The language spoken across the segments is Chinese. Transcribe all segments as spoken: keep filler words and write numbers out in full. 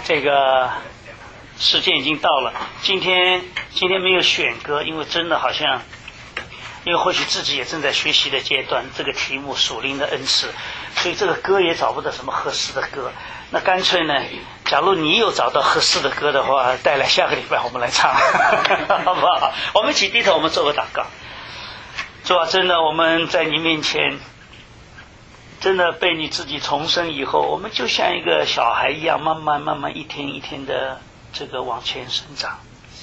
这个时间已经到了，今天今天没有选歌，因为真的好像，因为或许自己也正在学习的阶段，这个题目属灵的恩赐，所以这个歌也找不到什么合适的歌。那干脆呢，假如你有找到合适的歌的话，带来下个礼拜我们来唱，好不好？我们一起低头，我们做个祷告。主啊，真的我们在你面前，真的被你自己重生以后，我们就像一个小孩一样，慢慢慢慢一天一天的这个往前生长。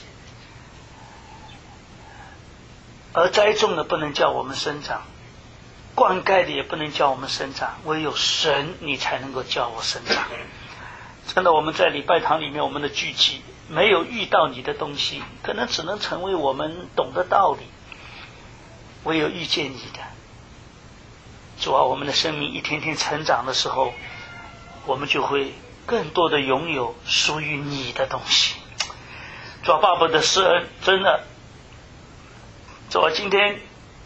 而栽种的不能叫我们生长，灌溉的也不能叫我们生长，唯有神你才能够叫我生长。真的，我们在礼拜堂里面，我们的聚集没有遇到你的东西，可能只能成为我们懂的道理。唯有遇见你的主啊，我们的生命一天天成长的时候，我们就会更多的拥有属于你的东西。主啊，爸爸的施恩真的，主啊，今天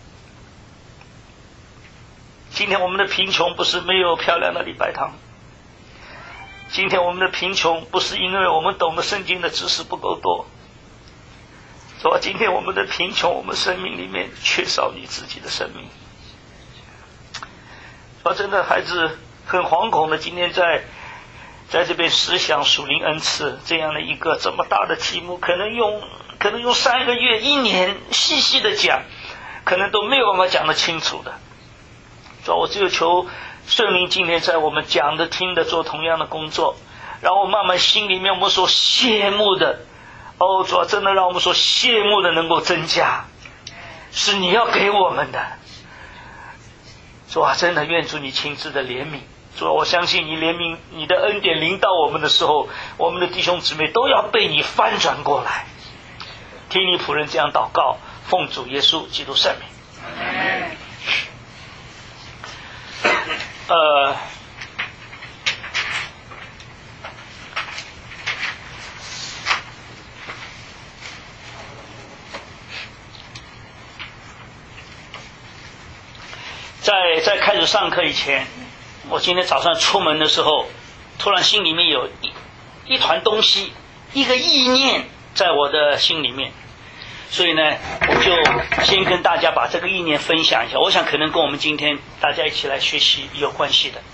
今天我们的贫穷不是没有漂亮的礼拜堂，今天我们的贫穷不是因为我们懂得圣经的知识不够多，主啊，今天我们的贫穷，我们生命里面缺少你自己的生命。主啊，真的孩子很惶恐的，今天在在这边思想属灵恩赐这样的一个这么大的题目，可能用可能用三个月一年细细的讲，可能都没有办法讲得清楚的。主啊，我只有求圣灵今天在我们讲的听的做同样的工作，然后慢慢心里面我们所羡慕的，哦，主啊，真的让我们所羡慕的能够增加，是你要给我们的。主啊，真的愿主你亲自的怜悯。主啊，我相信你怜悯，你的恩典临到我们的时候，我们的弟兄姊妹都要被你翻转过来。听你仆人这样祷告，奉主耶稣基督圣名。呃在在开始上课以前，我今天早上出门的时候，突然心里面有一一团东西，一个意念在我的心里面，所以呢，我就先跟大家把这个意念分享一下，我想可能跟我们今天大家一起来学习有关系的。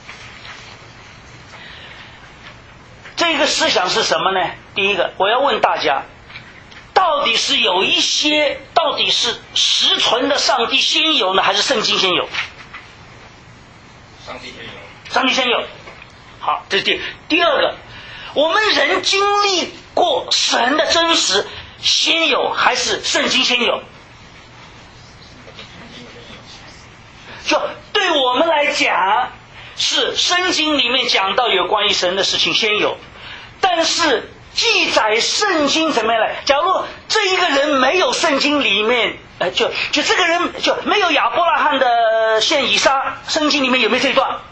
这个思想是什么呢？第一个，我要问大家，到底是有一些，到底是实存的上帝先有呢，还是圣经先有？ 上帝先有。 上帝先有。好，这是第第二个，我们人经历过神的真实先有还是圣经先有？就对我们来讲，是圣经里面讲到有关于神的事情先有，但是记载圣经怎么样来？假如这一个人没有圣经里面，呃，就就这个人就没有亚伯拉罕的献以撒，圣经里面有没有这一段？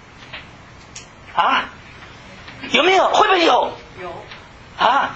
啊？有没有？会不会有？ 有。 啊？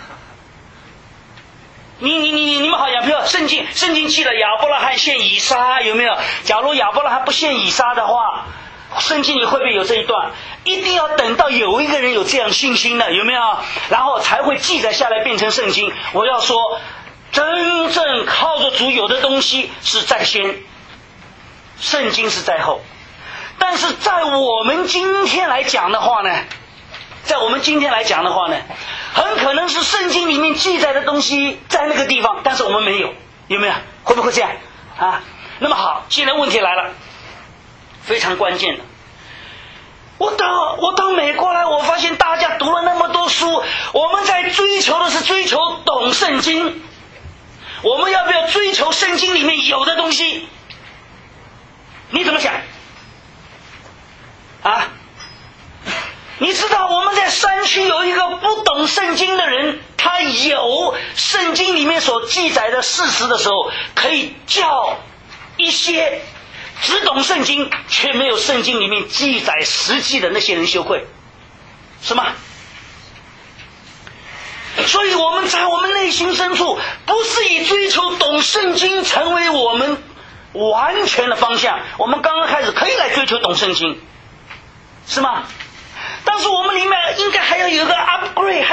你你你你们好像，比如圣经圣经记了亚伯拉罕献以撒，有没有？假如亚伯拉罕不献以撒的话，圣经里会不会有这一段？一定要等到有一个人有这样信心的，有没有？然后才会记载下来变成圣经。我要说，真正靠着主有的东西是在先，圣经是在后。但是在我们今天来讲的话呢，在我们今天来讲的话呢，很可能是圣经里面记载的东西在那个地方，但是我们没有，有没有？会不会这样啊？那么好，现在问题来了，非常关键的。我到我到美国来，我发现大家读了那么多书，我们在追求的是追求懂圣经，我们要不要追求圣经里面有的东西？你怎么想啊？你知道我们在山区有一个不懂圣经的人，他有圣经里面所记载的事实的时候，可以叫一些只懂圣经却没有圣经里面记载实际的那些人羞愧，是吗？所以我们在我们内心深处，不是以追求懂圣经成为我们完全的方向。我们刚刚开始可以来追求懂圣经，是吗？但是我们里面应该还要有一个 upgrade，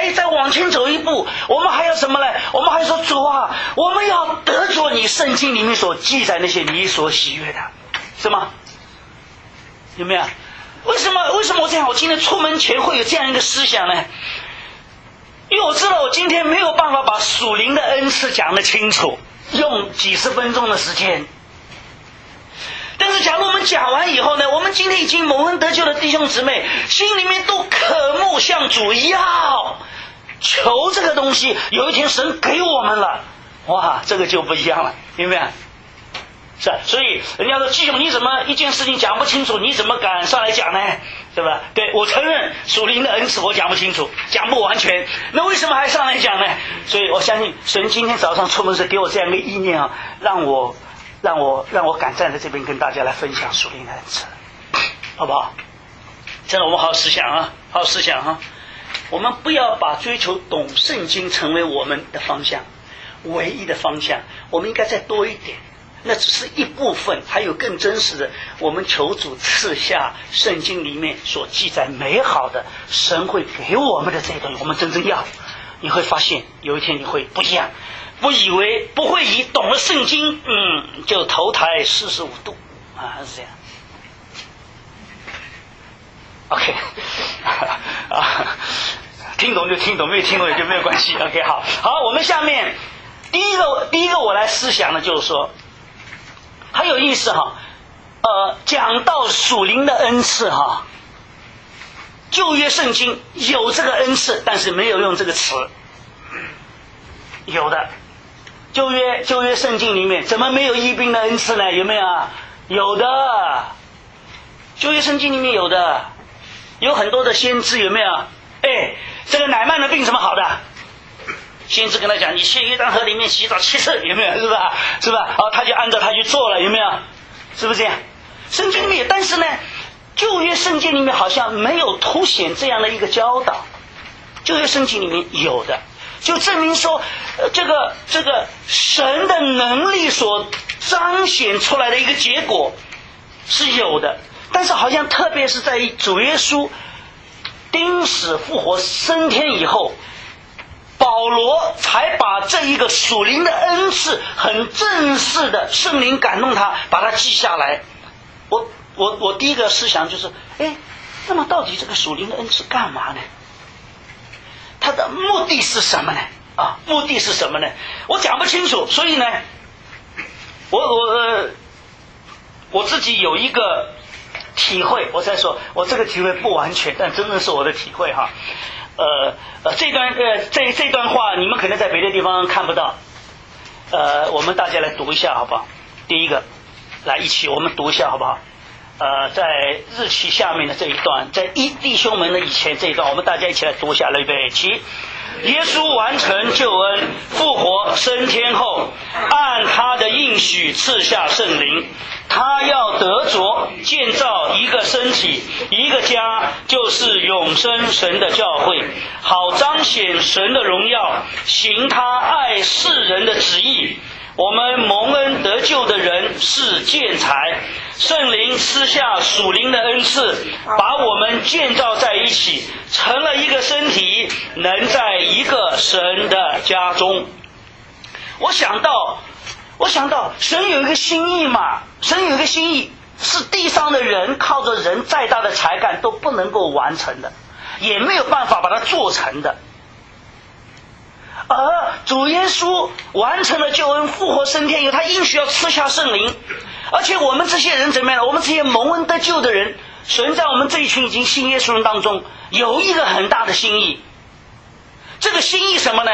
往前走一步，我们还要什么呢？我们还说主啊，我们要得着你圣经里面所记载那些你所喜悦的，是吗？有没有？为什么为什么我这样？我今天出门前会有这样一个思想呢？因为我知道我今天没有办法把属灵的恩赐讲得清楚，用几十分钟的时间。但是假如我们讲完以后呢，我们今天已经蒙恩得救的弟兄姊妹心里面都渴慕向主要求这个东西，有一天神给我们了，哇，这个就不一样了，明白吗？是啊，所以人家说弟兄，你怎么一件事情讲不清楚，你怎么敢上来讲呢？对吧？对，我承认属灵的恩赐我讲不清楚，讲不完全，那为什么还上来讲呢？所以我相信神今天早上出门时给我这样一个意念啊，让我让我让我敢站在这边跟大家来分享属灵的恩赐，好不好？真的，我们好好思想啊，好好思想啊！我们不要把追求懂圣经成为我们的方向，唯一的方向，我们应该再多一点。那只是一部分，还有更真实的，我们求主赐下圣经里面所记载美好的，神会给我们的这一段，我们真正要，你会发现有一天你会不一样，不以为不会以懂了圣经，嗯，就头抬四十五度啊，是这样。OK， 啊，听懂就听懂，没有听懂也就没有关系。OK， 好，好，我们下面第一个，第一个我来思想的就是说。很有意思哈，呃，讲到属灵的恩赐哈，旧约圣经有这个恩赐，但是没有用这个词。有的，旧约旧约圣经里面怎么没有医病的恩赐呢？有没有啊？有的，旧约圣经里面有的，有很多的先知，有没有？哎，这个乃縵的病怎么好的？先知跟他讲，你去约旦河里面洗澡七次，有没有？是吧？是吧？哦，他就按照他去做了，有没有？是不是这样？圣经里面，但是呢，旧约圣经里面好像没有凸显这样的一个教导。旧约圣经里面有的，就证明说，呃，这个这个神的能力所彰显出来的一个结果是有的，但是好像特别是在主耶稣钉死复活升天以后。保罗才把这一个属灵的恩赐很正式的圣灵感动他，把它记下来。我我我第一个思想就是，哎，那么到底这个属灵的恩赐干嘛呢？它的目的是什么呢？啊，目的是什么呢？我讲不清楚，所以呢，我我、呃、我自己有一个体会，我再说，我这个体会不完全，但真的是我的体会哈。呃呃，这段呃这这段话你们可能在别的地方看不到，呃，我们大家来读一下好不好？第一个，来一起我们读一下好不好？呃，在日期下面的这一段，在一弟兄们的以前这一段，我们大家一起来读一下，预备起。耶稣完成救恩，复活升天后，按他的应许赐下圣灵。他要得着建造一个身体，一个家，就是永生神的教会，好彰显神的荣耀，行他爱世人的旨意。我们蒙恩得救的人是建材，圣灵赐下属灵的恩赐，把我们建造在一起，成了一个身体，能在一个神的家中。我想到我想到神有一个心意嘛，神有一个心意是地上的人靠着人再大的才干都不能够完成的，也没有办法把它做成的。而主耶稣完成了救恩，复活升天以后，他应许要赐下圣灵，而且我们这些人怎么样？我们这些蒙恩得救的人，神在我们这一群已经信耶稣人当中有一个很大的心意。这个心意什么呢？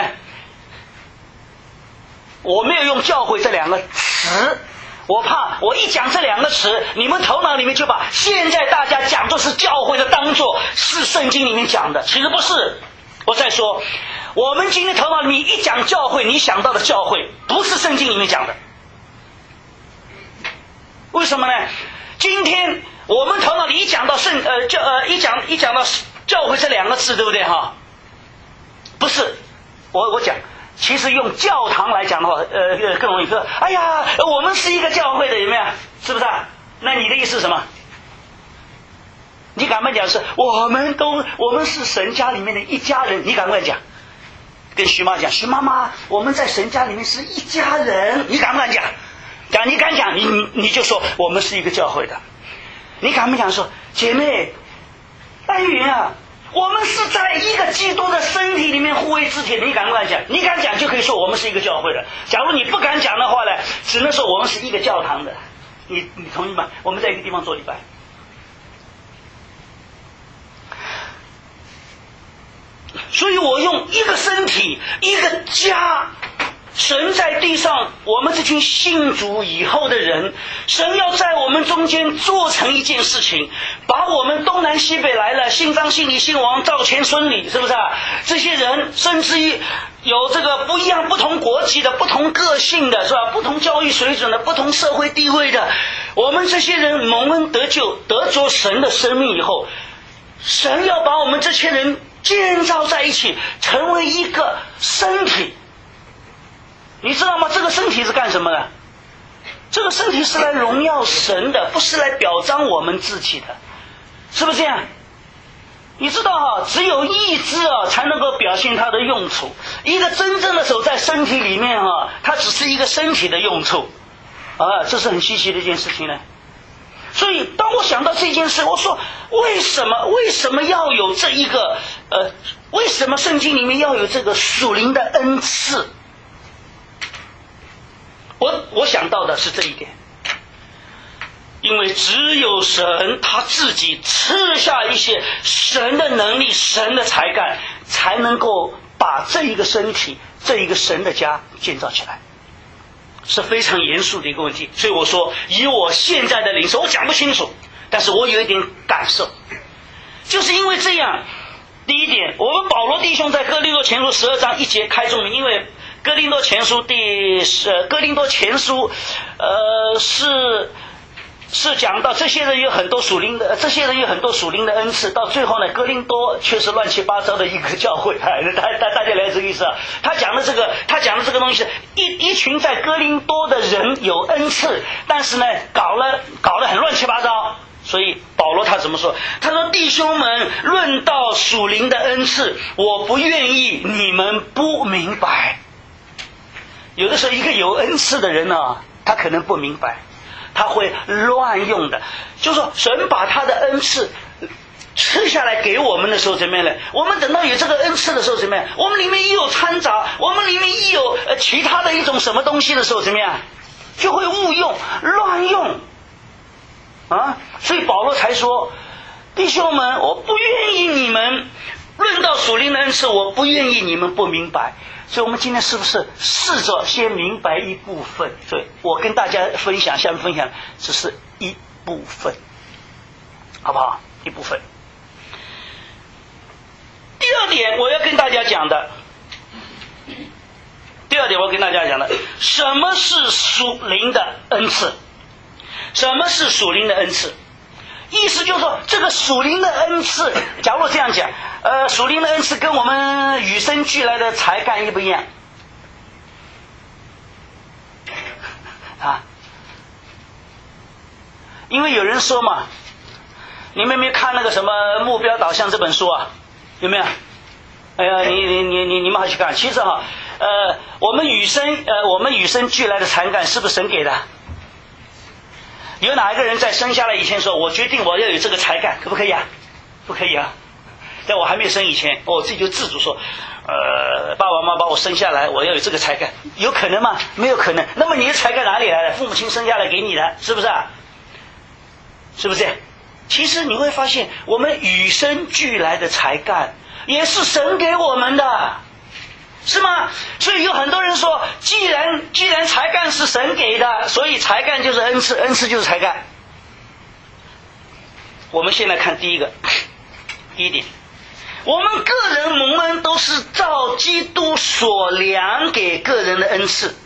我没有用教会这两个词，我怕我一讲这两个词，你们头脑里面就把现在大家讲的是教会的当作是圣经里面讲的，其实不是。我再说，我们今天头脑里面一讲教会，你想到的教会不是圣经里面讲的。为什么呢？今天我们头脑里一讲到圣呃教呃一讲一讲到教会这两个字，对不对哈？不是，我我讲，其实用教堂来讲的话，呃更容易说，哎呀，我们是一个教会的，有没有？是不是啊？那你的意思是什么？你敢不敢讲是我们都我们是神家里面的一家人？你敢不敢讲？ 跟徐妈讲，徐妈妈，我们在神家里面是一家人，你敢不敢讲？讲你敢讲，你你你就说我们是一个教会的。你敢不敢说，姐妹丹云啊，我们是在一个基督的身体里面互为肢体的，你敢不敢讲？你敢讲就可以说我们是一个教会的。假如你不敢讲的话呢，只能说我们是一个教堂的。你你同意吗？我们在一个地方做礼拜。所以我用一个身体，一个家，神在地上，我们这群信主以后的人，神要在我们中间做成一件事情，把我们东南西北来了，姓张姓李姓王赵钱孙李，是不是啊？这些人甚至于有这个不一样不同国籍的，不同个性的，是吧？不同教育水准的，不同社会地位的，我们这些人蒙恩得救，得着神的生命以后，神要把我们这些人建造在一起，成为一个身体。你知道吗？这个身体是干什么的？这个身体是来荣耀神的，不是来表彰我们自己的，是不是这样？你知道哈、啊，只有意志啊才能够表现它的用处。一个真正的手在身体里面啊，它只是一个身体的用处啊，这是很稀奇的一件事情呢。所以当我想到这件事，我说为什么为什么要有这一个呃，为什么圣经里面要有这个属灵的恩赐？我我想到的是这一点，因为只有神他自己赐下一些神的能力、神的才干，才能够把这一个身体、这一个神的家建造起来，是非常严肃的一个问题。所以我说，以我现在的领受，我讲不清楚，但是我有一点感受，就是因为这样。第一点，我们保罗弟兄在哥林多前书十二章一节开宗明，因为哥林多前书第呃哥林多前书，呃是是讲到这些人有很多属灵的，这些人有很多属灵的恩赐，到最后呢，哥林多却是乱七八糟的一个教会。大大大家了解这个意思啊？他讲的这个，他讲的这个东西是一一群在哥林多的人有恩赐，但是呢，搞了搞得很乱七八糟。所以保罗他怎么说？他说：“弟兄们，论到属灵的恩赐，我不愿意你们不明白。”有的时候，一个有恩赐的人呢、啊，他可能不明白，他会乱用的。就是说，神把他的恩赐吃下来给我们的时候怎么样呢？我们等到有这个恩赐的时候怎么样？我们里面一有掺杂，我们里面一有呃其他的一种什么东西的时候怎么样？就会误用、乱用。啊，所以保罗才说，弟兄们，我不愿意你们论到属灵的恩赐，我不愿意你们不明白。所以我们今天是不是试着先明白一部分？所以我跟大家分享，下面分享只是一部分，好不好？一部分。第二点我要跟大家讲的，第二点我要跟大家讲的，什么是属灵的恩赐？什么是属灵的恩赐？意思就是说，这个属灵的恩赐，假如这样讲，呃，属灵的恩赐跟我们与生俱来的才干一不一样？啊？因为有人说嘛，你们有没有看那个什么《目标导向》这本书啊？有没有？哎呀，你你你你你们好去看。其实哈、啊，呃，我们与生呃我们与生俱来的才干是不是神给的？有哪一个人在生下来以前说，我决定我要有这个才干，可不可以啊？不可以啊。在我还没有生以前，我自己就自主说，呃，爸爸妈妈把我生下来，我要有这个才干，有可能吗？没有可能。那么你的才干哪里来的？父母亲生下来给你的，是不是啊？是不是？其实你会发现，我们与生俱来的才干也是神给我们的，是吗？所以有很多人说，既然既然才干是神给的，所以才干就是恩赐，恩赐就是才干。我们先来看第一个，第一点，我们个人蒙恩都是照基督所量给个人的恩赐。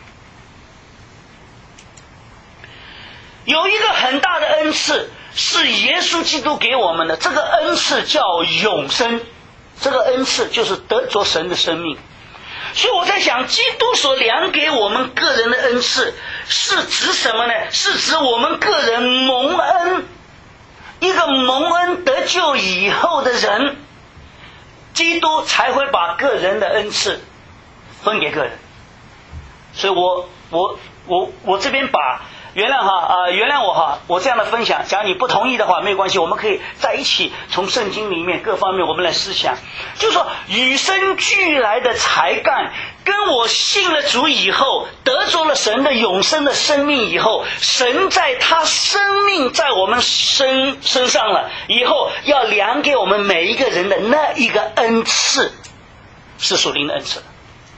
有一个很大的恩赐是耶稣基督给我们的，这个恩赐叫永生，这个恩赐就是得着神的生命。所以我在想，基督所量给我们个人的恩赐是指什么呢？是指我们个人蒙恩，一个蒙恩得救以后的人， 基督才会把个人的恩赐分给个人。所以我我我我这边把原谅哈啊、呃，原谅我哈，我这样的分享，假如你不同意的话，没有关系，我们可以在一起从圣经里面各方面我们来思想，就是说与生俱来的才干，跟我信了主以后，得着了神的永生的生命以后，神在他生命在我们身身上了以后，要量给我们每一个人的那一个恩赐，是属灵的恩赐，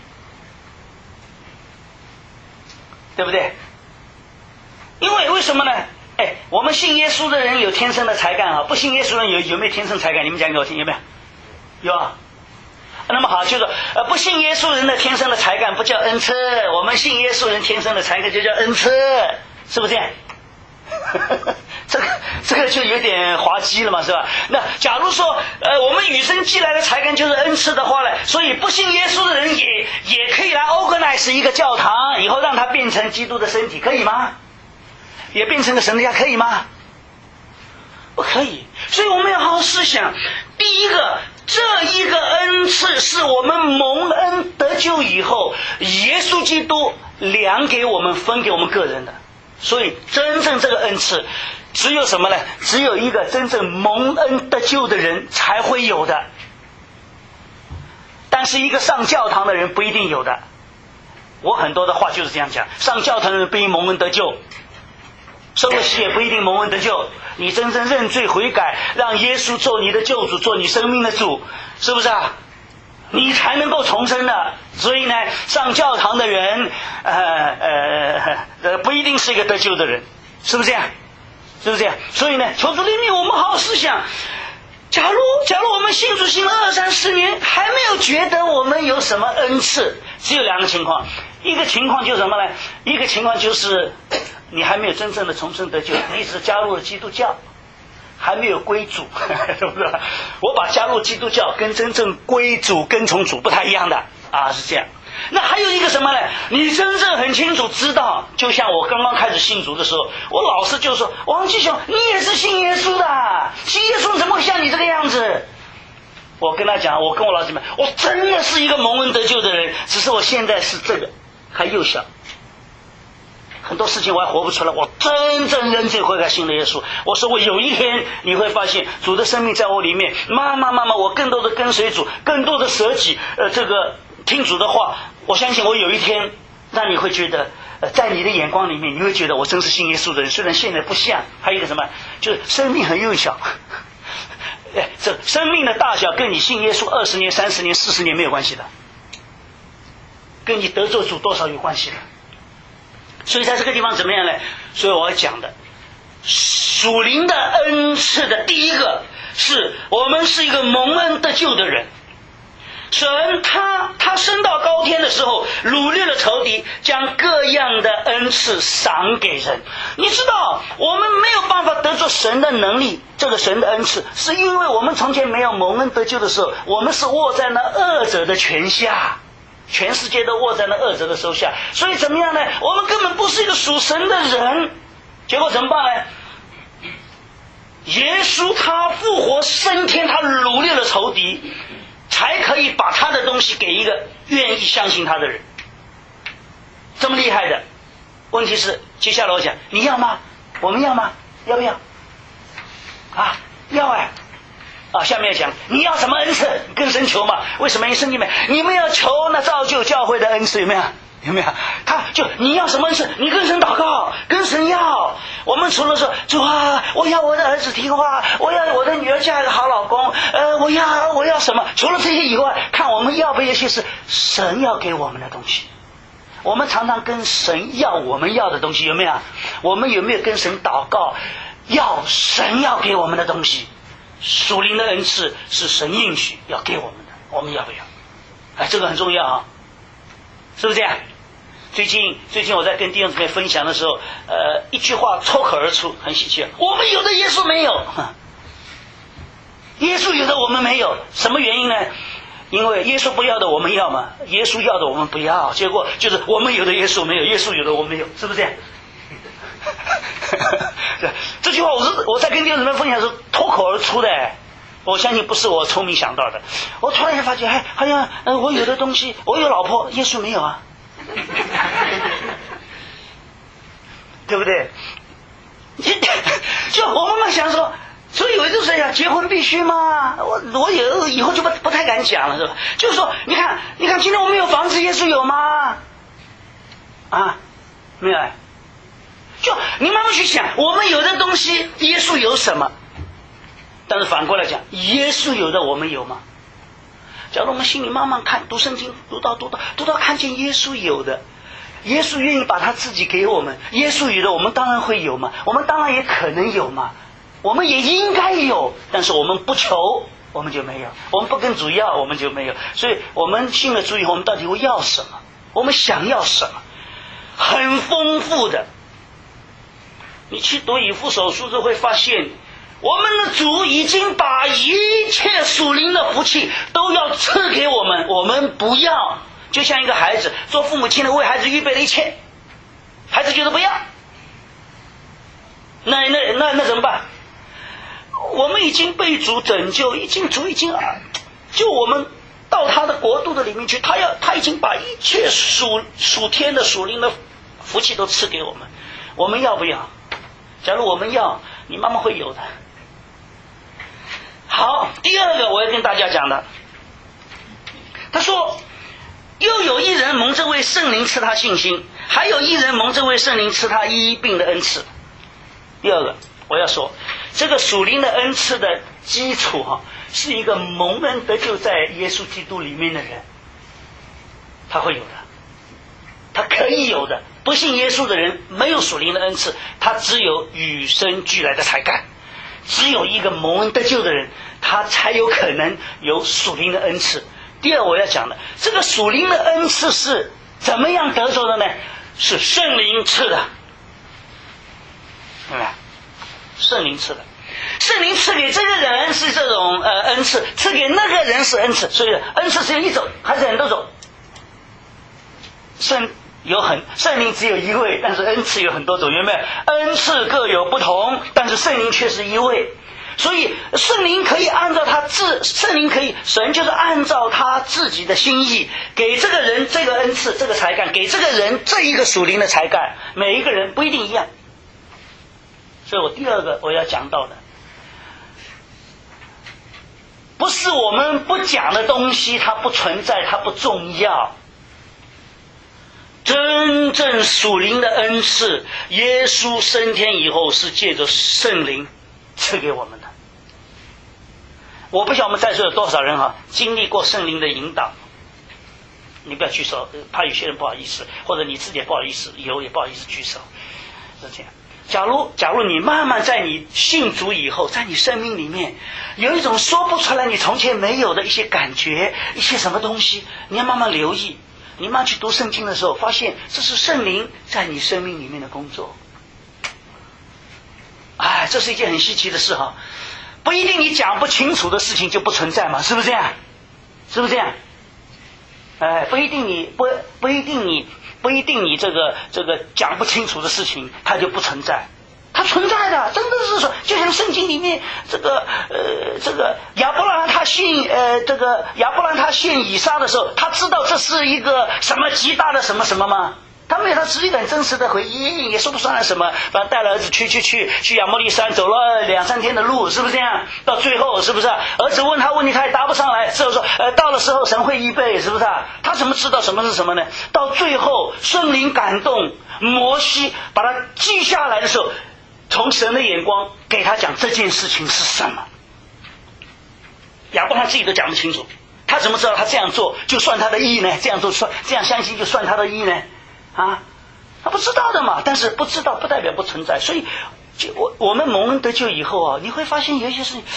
对不对？因为为什么呢？哎，我们信耶稣的人有天生的才干啊，不信耶稣的人有有没有天生才干？你们讲给我听，有没有？有啊。那么好，就是呃，不信耶稣人的天生的才干不叫恩赐，我们信耶稣人天生的才干就叫恩赐，是不是这样？这个这个就有点滑稽了嘛，是吧？那假如说呃，我们与生俱来的才干就是恩赐的话呢，所以不信耶稣的人也也可以来 organize 一个教堂，以后让它变成基督的身体，可以吗？也变成个神的家，可以吗？不可以。所以我们要好好思想，第一个，这一个恩赐是我们蒙恩得救以后，耶稣基督量给我们分给我们个人的。所以真正这个恩赐只有什么呢？只有一个真正蒙恩得救的人才会有的，但是一个上教堂的人不一定有的。我很多的话就是这样讲，上教堂的人不一定蒙恩得救，受了洗也不一定蒙恩得救。你真正认罪悔改，让耶稣做你的救主，做你生命的主，是不是啊？你才能够重生的。所以呢，上教堂的人呃呃呃不一定是一个得救的人，是不是这样？是不是这样？所以呢，求主怜悯我们好好思想。假如假如我们信主信了二三十年，还没有觉得我们有什么恩赐，只有两个情况。一个情况就是什么呢？一个情况就是你还没有真正的重生得救，你只是加入了基督教，还没有归主，是不是？我把加入基督教跟真正归主跟从主不太一样的啊，是这样。那还有一个什么呢？你真正很清楚知道，就像我刚刚开始信主的时候，我老师就说：“王继雄，你也是信耶稣的，信耶稣怎么会像你这个样子？”我跟他讲，我跟我老师们，我真的是一个蒙恩得救的人，只是我现在是这个还幼小，很多事情我还活不出来。我真正认罪悔改信了耶稣，我说我有一天你会发现主的生命在我里面，慢慢慢慢我更多的跟随主，更多的舍己，呃，这个听主的话。我相信我有一天让你会觉得，呃，在你的眼光里面，你会觉得我真是信耶稣的人，虽然现在不像。还有一个什么，就是生命很幼小，哎，这生命的大小跟你信耶稣二十年、三十年、四十年没有关系的，跟你得罪主多少有关系的。所以在这个地方怎么样呢？所以我要讲的属灵的恩赐的第一个是我们是一个蒙恩得救的人。神他他升到高天的时候，掳掠了仇敌，将各样的恩赐赏给人。你知道我们没有办法得着神的能力，这个神的恩赐是因为我们从前没有蒙恩得救的时候，我们是握在那恶者的权下，全世界都握在那恶者的手下。所以怎么样呢？我们根本不是一个属神的人。结果怎么办呢？耶稣他复活升天，他掳掠了仇敌，才可以把他的东西给一个愿意相信他的人。这么厉害的。问题是接下来我讲，你要吗？我们要吗？要不要啊？要哎啊！下面讲你要什么恩赐，跟神求嘛。为什么？因为圣经里面你们要求那造就教会的恩赐，有没有？有没有？他就你要什么恩赐，你跟神祷告，跟神要。我们除了说主啊，我要我的儿子听话，我要我的女儿嫁一个好老公，呃，我要我要什么？除了这些以外，看我们要不要一些是神要给我们的东西。我们常常跟神要我们要的东西，有没有？我们有没有跟神祷告，要神要给我们的东西？属灵的恩赐是神应许要给我们的，我们要不要？哎，这个很重要啊，是不是这样？最近最近我在跟弟兄姊妹分享的时候，呃，一句话脱口而出，很稀奇，我们有的耶稣没有，耶稣有的我们没有，什么原因呢？因为耶稣不要的我们要嘛，耶稣要的我们不要，结果就是我们有的耶稣没有，耶稣有的我们没有，是不是这样？这句话我是我在跟弟兄姊妹分享的时候脱口而出的， 我相信不是我聪明想到的。我突然间发觉，哎，好像呃，我有的东西，我有老婆，耶稣没有啊，对不对？就我慢慢想说，所以有一种说呀，结婚必须吗？我我有以后就不不太敢讲了，是吧？就是说，你看，你看，今天我们有房子，耶稣有吗？啊，没有。就你慢慢去想，我们有的东西，耶稣有什么？但是反过来讲，耶稣有的我们有吗？假如我们心里慢慢看，读圣经，读到读到读到看见耶稣有的，耶稣愿意把他自己给我们，耶稣有的我们当然会有嘛，我们当然也可能有嘛，我们也应该有，但是我们不求，我们就没有；我们不跟主要，我们就没有。所以我们信了主以后，我们到底会要什么？我们想要什么？很丰富的。你去读以弗所书就会发现，我们的主已经把一切属灵的福气都要赐给我们，我们不要。就像一个孩子，做父母亲的为孩子预备了一切，孩子觉得不要，那那那那怎么办？我们已经被主拯救，已经主已经啊，就我们到他的国度的里面去，他要他已经把一切属属天的属灵的福气都赐给我们，我们要不要？假如我们要，你慢慢会有的。好，第二个我要跟大家讲的，他说又有一人蒙这位圣灵赐他信心，还有一人蒙这位圣灵赐他医病的恩赐。第二个我要说，这个属灵的恩赐的基础哈、啊，是一个蒙恩得救在耶稣基督里面的人，他会有的，他可以有的。不信耶稣的人没有属灵的恩赐，他只有与生俱来的才干。只有一个蒙恩得救的人，他才有可能有属灵的恩赐。第二我要讲的，这个属灵的恩赐是怎么样得着的呢？是圣灵赐的，对吧？圣灵赐的，圣灵赐给这个人是这种呃恩赐，赐给那个人是恩赐，所以恩赐只有一种还是很多种？圣有很圣灵只有一位，但是恩赐有很多种，有没有？恩赐各有不同，但是圣灵却是一位。所以圣灵可以按照他自圣灵可以神就是按照他自己的心意给这个人这个恩赐这个才干，给这个人这一个属灵的才干，每一个人不一定一样。所以我第二个我要讲到的，不是我们不讲的东西它不存在，它不重要。真正属灵的恩赐，耶稣升天以后是借着圣灵赐给我们的。我不晓得我们在座有多少人哈、啊，经历过圣灵的引导。你不要举手，怕有些人不好意思，或者你自己也不好意思，有也不好意思举手，是这样。假如假如你慢慢在你信主以后，在你生命里面有一种说不出来你从前没有的一些感觉，一些什么东西，你要慢慢留意。你慢慢去读圣经的时候，发现这是圣灵在你生命里面的工作。哎，这是一件很稀奇的事哈，不一定你讲不清楚的事情就不存在嘛，是不是这样？是不是这样？哎，不一定你不不一定你不一定你这个这个讲不清楚的事情，它就不存在。它存在的，真的是说，就像圣经里面这个呃，这个亚伯拉罕他献呃，这个亚伯拉罕他献以撒的时候，他知道这是一个什么极大的什么什么吗？他没有他直接很真实的回忆，也说不上来什么。反正带了儿子去去去去亚摩利山，走了两三天的路，是不是这样？到最后是不是儿子问他问题他也答不上来，之后说呃，到了时候神会预备，是不是？他怎么知道什么是什么呢？到最后圣灵感动摩西，把他记下来的时候。从神的眼光给他讲这件事情是什么，亚伯拉罕自己都讲不清楚，他怎么知道他这样做就算他的义呢？这样做算这样相信就算他的义呢？啊，他不知道的嘛。但是不知道不代表不存在，所以就我我们蒙恩得救以后啊，你会发现有一些事情，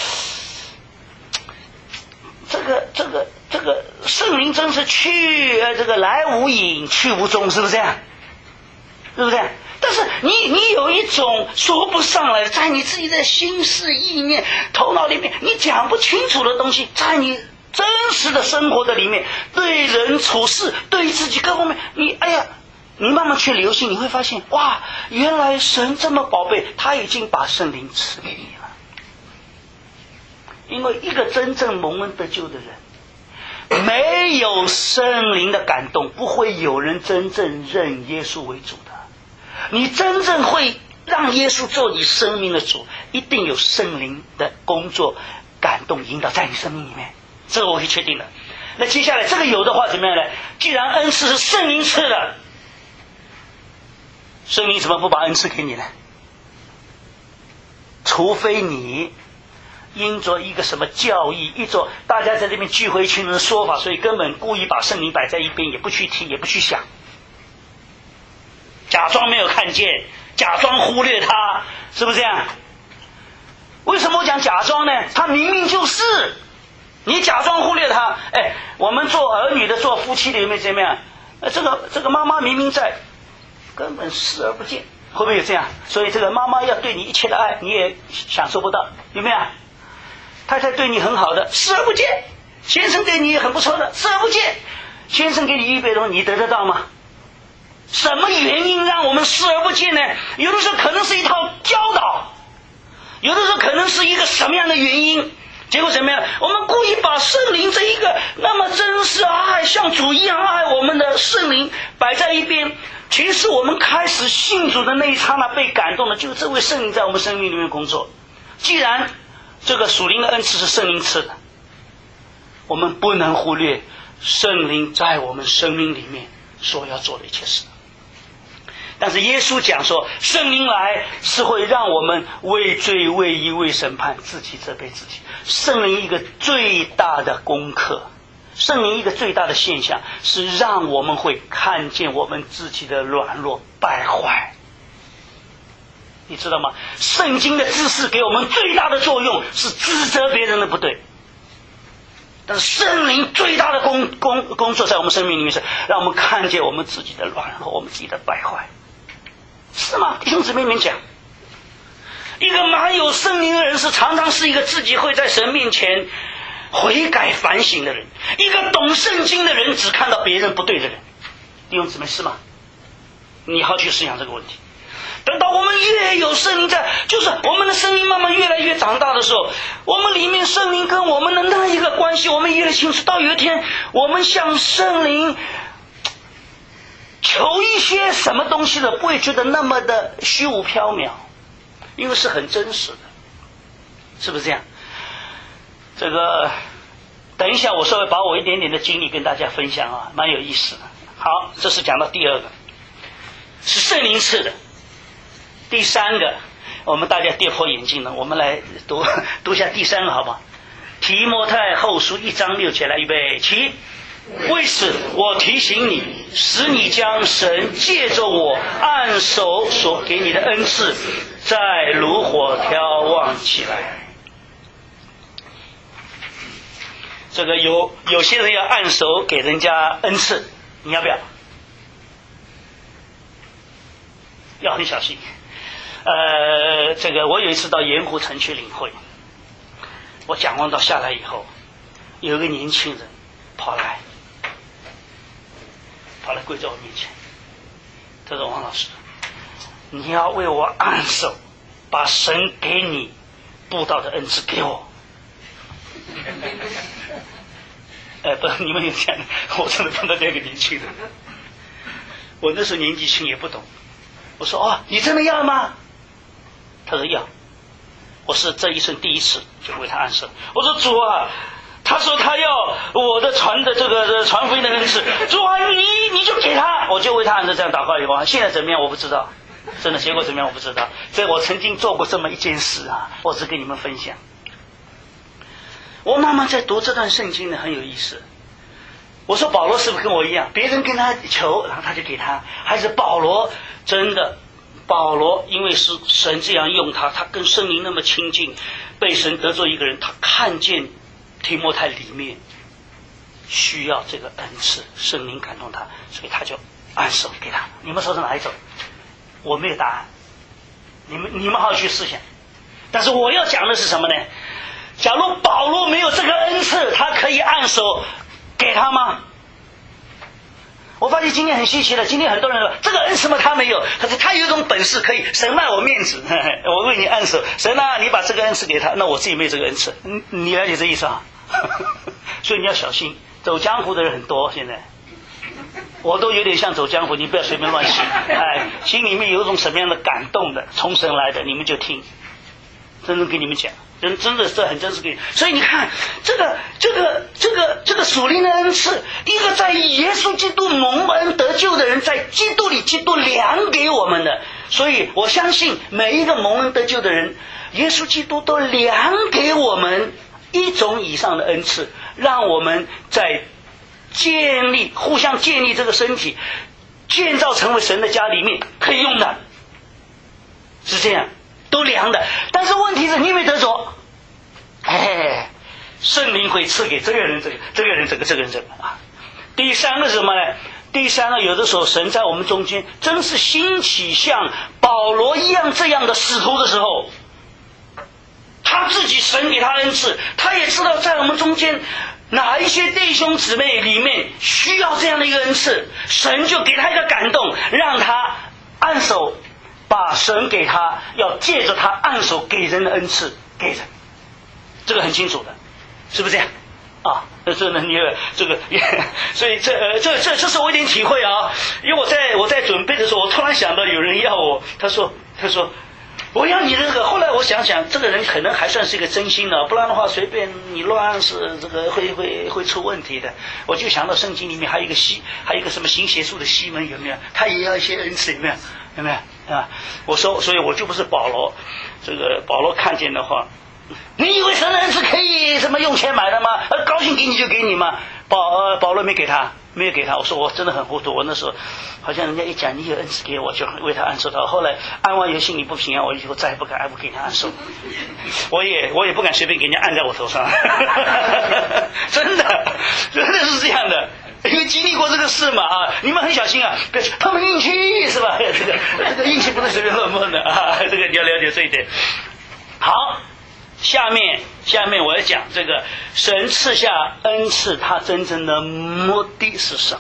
这个这个这个圣灵真是去呃这个来无影去无踪，是不是这样？是不是？但是你你有一种说不上来，在你自己的心思意念头脑里面你讲不清楚的东西，在你真实的生活的里面，对人处事对自己各方面，你哎呀你慢慢去留心，你会发现哇，原来神这么宝贝，他已经把圣灵赐给你了。 因为一个真正蒙恩得救的人，没有圣灵的感动，不会有人真正认耶稣为主的。你真正会让耶稣做你生命的主，一定有圣灵的工作感动引导在你生命里面，这个我可以确定的。那接下来这个有的话怎么样呢？既然恩赐是圣灵赐的，圣灵怎么不把恩赐给你呢？除非你因着一个什么教义，一着大家在这边聚会一群人的说法，所以根本故意把圣灵摆在一边，也不去听，也不去想，假装没有看见，假装忽略他，是不是这样？为什么我讲假装呢？他明明就是，你假装忽略他。哎，我们做儿女的，做夫妻的有没有怎么样？呃，这个这个妈妈明明在，根本视而不见，会不会有这样？所以这个妈妈要对你一切的爱，你也享受不到，有没有？太太对你很好的，视而不见；先生对你也很不错的，视而不见。先生给你预备的东西，你得得到吗？什么原因让我们视而不见呢？有的时候可能是一套教导，有的时候可能是一个什么样的原因，结果怎么样？我们故意把圣灵这一个那么真实爱，像主一样爱我们的圣灵摆在一边。其实我们开始信主的那一刹那被感动的，就是这位圣灵在我们生命里面工作。既然这个属灵的恩赐是圣灵赐的，我们不能忽略圣灵在我们生命里面所要做的一切事。但是耶稣讲说，圣灵来是会让我们为罪为义为审判，自己责备自己。圣灵一个最大的功课，圣灵一个最大的现象，是让我们会看见我们自己的软弱败坏。你知道吗？圣经的知识给我们最大的作用是指责别人的不对，但是圣灵最大的工工工作在我们生命里面是让我们看见我们自己的软弱，我们自己的败坏，是吗？弟兄姊妹们讲，一个满有圣灵的人是常常是一个自己会在神面前悔改反省的人，一个懂圣经的人只看到别人不对的人。弟兄姊妹是吗？你好去思想这个问题。等到我们越有圣灵在，就是我们的生命慢慢越来越长大的时候，我们里面圣灵跟我们的那一个关系我们越来越清楚。到有一天我们向圣灵求一些什么东西的，不会觉得那么的虚无缥缈，因为是很真实的，是不是这样？这个等一下我稍微把我一点点的经历跟大家分享啊，蛮有意思的。好，这是讲到第二个，是圣灵赐的。第三个，我们大家跌破眼镜了，我们来读读一下第三个好不好？提摩太后书一章六节，来预备起。为此我提醒你，使你将神借着我按手所给你的恩赐再炉火眺望起来。这个有有些人要按手给人家恩赐，你要不要？要很小心。呃，这个我有一次到盐湖城去领会，我讲完到下来以后，有一个年轻人跑来，跑来跪在我面前，他说：“王老师，你要为我按手，把神给你布道的恩赐给我。”哎，不，你们有这样的，我真的碰到这个年轻人，我那时候年纪轻也不懂，我说：“哦，你真的要吗？”他说要，我是这一生第一次就为他按手。我说主啊，他说他要我的传的这个传福音的恩赐，主啊，你你就给他，我就为他按着这样祷告以后，现在怎么样我不知道，真的结果怎么样我不知道。这我曾经做过这么一件事啊，我只跟你们分享。我慢慢在读这段圣经呢，很有意思。我说保罗是不是跟我一样，别人跟他求，然后他就给他，还是保罗真的？保罗因为是神这样用他，他跟圣灵那么亲近，被神得罪一个人，他看见提摩太里面需要这个恩赐，圣灵感动他，所以他就按手给他。你们说是哪一种？我没有答案，你们你们好好去思想。但是我要讲的是什么呢？假如保罗没有这个恩赐，他可以按手给他吗？ 我发现今天很稀奇的，今天很多人说这个恩赐嘛他没有，可是他有一种本事可以神卖我面子，呵呵我为你按手，神啊你把这个恩赐给他，那我自己没有这个恩赐，你你了解这意思啊？所以你要小心，走江湖的人很多，现在我都有点像走江湖，你不要随便乱信，哎，心里面有一种什么样的感动的，从神来的，你们就听，真正跟你们讲。真真的是很真实给你，所以你看这个这个这个这个属灵的恩赐，一个在耶稣基督蒙恩得救的人，在基督里基督量给我们的，所以我相信每一个蒙恩得救的人，耶稣基督都量给我们一种以上的恩赐，让我们在建立互相建立这个身体，建造成为神的家里面可以用的，是这样。都量的，但是问题是你有没有得着？哎，圣灵会赐给这个人这个，这个人这个，这个人这个啊。第三个是什么呢？第三个，有的时候神在我们中间真是兴起像保罗一样这样的使徒的时候，他自己神给他恩赐，他也知道在我们中间哪一些弟兄姊妹里面需要这样的一个恩赐，神就给他一个感动，让他按手。把神给他要借着他按手给人的恩赐给人，这个很清楚的，是不是这样啊？这呢，你这个，所以这呃这这这是我一点体会啊。因为我在我在准备的时候，我突然想到有人要我，他说他说我要你这个。后来我想想，这个人可能还算是一个真心的，不然的话随便你乱是这个会会会出问题的。我就想到圣经里面还有一个西，还有一个什么行邪术的西门有没有？他也要一些恩赐有没有？有没有？啊，我说，所以我就不是保罗。这个保罗看见的话，你以为神的恩赐可以什么用钱买的吗？呃，高兴给你就给你吗？保呃保罗没给他，没有给他。我说我真的很糊涂，我那时候好像人家一讲你有恩赐给我，就为他按手到。后来按完以后心里不平安，我以后再也不敢不给人家按手，我也我也不敢随便给人家按在我头上，真的真的是这样的。因为经历过这个事嘛啊，你们很小心啊，他们运气是吧？这个这个运气不能随便乱摸的啊，这个你要了解这一点。好，下面下面我要讲这个神赐下恩赐，它真正的目的是什么？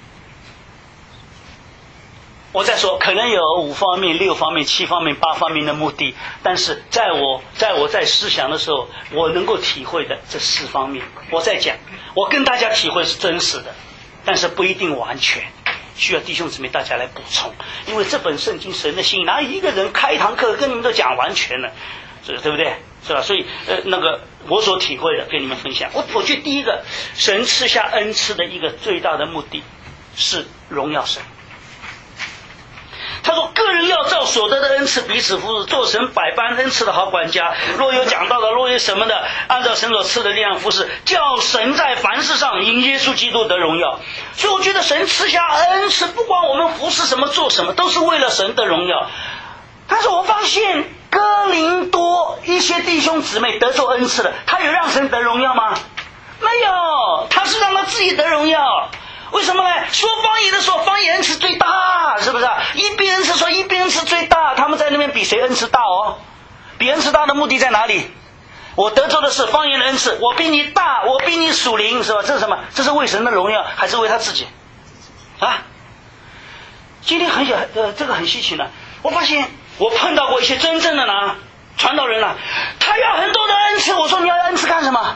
我再说，可能有五方面、六方面、七方面、八方面的目的，但是在我在我在思想的时候，我能够体会的这四方面，我在讲，我跟大家体会是真实的。但是不一定完全，需要弟兄姊妹大家来补充，因为这本圣经神的心，哪有一个人开一堂课跟你们都讲完全了，这个对不对？是吧？所以呃，那个我所体会的跟你们分享。我我觉得第一个，神赐下恩赐的一个最大的目的是荣耀神。他说个人要照所得的恩赐彼此服侍，做神百般恩赐的好管家。若有讲道的，若有什么的，按照神所赐的力量服侍，叫神在凡事上因耶稣基督得荣耀。所以我觉得神赐下恩赐，不管我们服侍什么做什么，都是为了神的荣耀。但是我发现哥林多一些弟兄姊妹得受恩赐的，他有让神得荣耀吗？没有，他是让他自己得荣耀。为什么呢？说方言的说方言恩赐最大，是不是？一边恩赐说一边恩赐最大，他们在那边比谁恩赐大哦？比恩赐大的目的在哪里？我得着的是方言的恩赐，我比你大，我比你属灵，是吧？这是什么？这是为神的荣耀，还是为他自己？啊？今天很小，呃，这个很稀奇呢。我发现我碰到过一些真正的呢传道人了，他要很多的恩赐，我说你要恩赐干什么？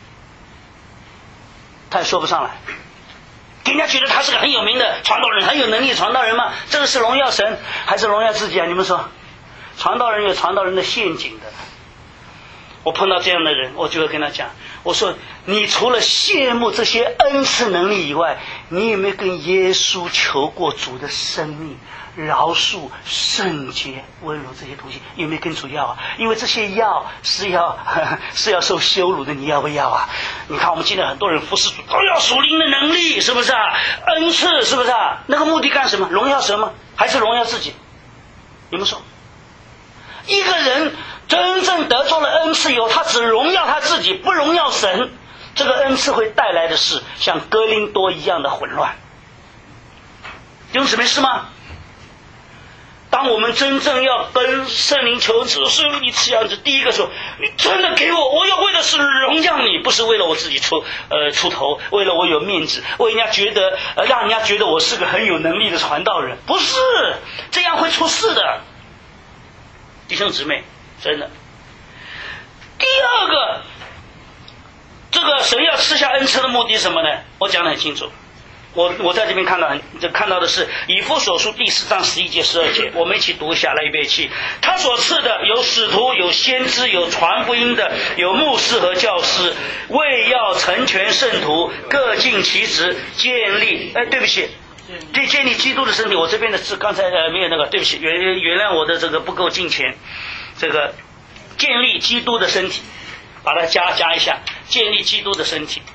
他也说不上来。人家觉得他是个很有名的传道人，很有能力的传道人吗？这个是荣耀神还是荣耀自己啊？你们说，传道人有传道人的陷阱的。我碰到这样的人，我就会跟他讲，我说你除了羡慕这些恩赐能力以外，你有没有跟耶稣求过主的生命、饶恕、圣洁、温柔这些东西？有没有跟主要啊？因为这些要是要呵呵是要受羞辱的，你要不要啊？你看我们今天很多人服侍主都要属灵的能力，是不是啊？恩赐是不是啊？那个目的干什么？荣耀神吗？还是荣耀自己？你们说，一个人真正得着了恩赐以后，他只荣耀他自己，不荣耀神，这个恩赐会带来的是像哥林多一样的混乱。弟兄姊妹是吗？ 当我们真正要跟圣灵求主，圣灵你这样子，第一个说，你真的给我，我要为的是荣耀你，不是为了我自己出呃出头，为了我有面子，为人家觉得呃让人家觉得我是个很有能力的传道人，不是，这样会出事的，弟兄姊妹，真的。第二个，这个神要赐下恩赐的目的是什么呢？我讲得很清楚。我我在这边看到，就看到的是以弗所书第四章十一节、十二节，我们一起读一下，来预备起。他所赐的有使徒，有先知，有传福音的，有牧师和教师，为要成全圣徒，各尽其职，建立。哎，对不起，对，建立基督的身体。我这边的字刚才呃没有那个，对不起，原原谅我的这个不够敬虔。这个建立基督的身体，把它加加一下，建立基督的身体。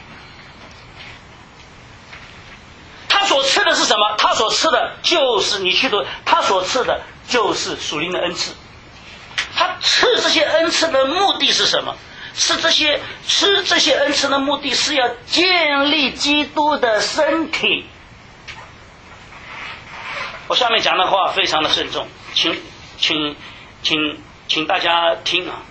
他所赐的是什么？他所赐的就是你去读，他所赐的就是属灵的恩赐。他赐这些恩赐的目的是什么？是这些赐这些恩赐的目的是要建立基督的身体。我下面讲的话非常的慎重，请请请请大家听啊。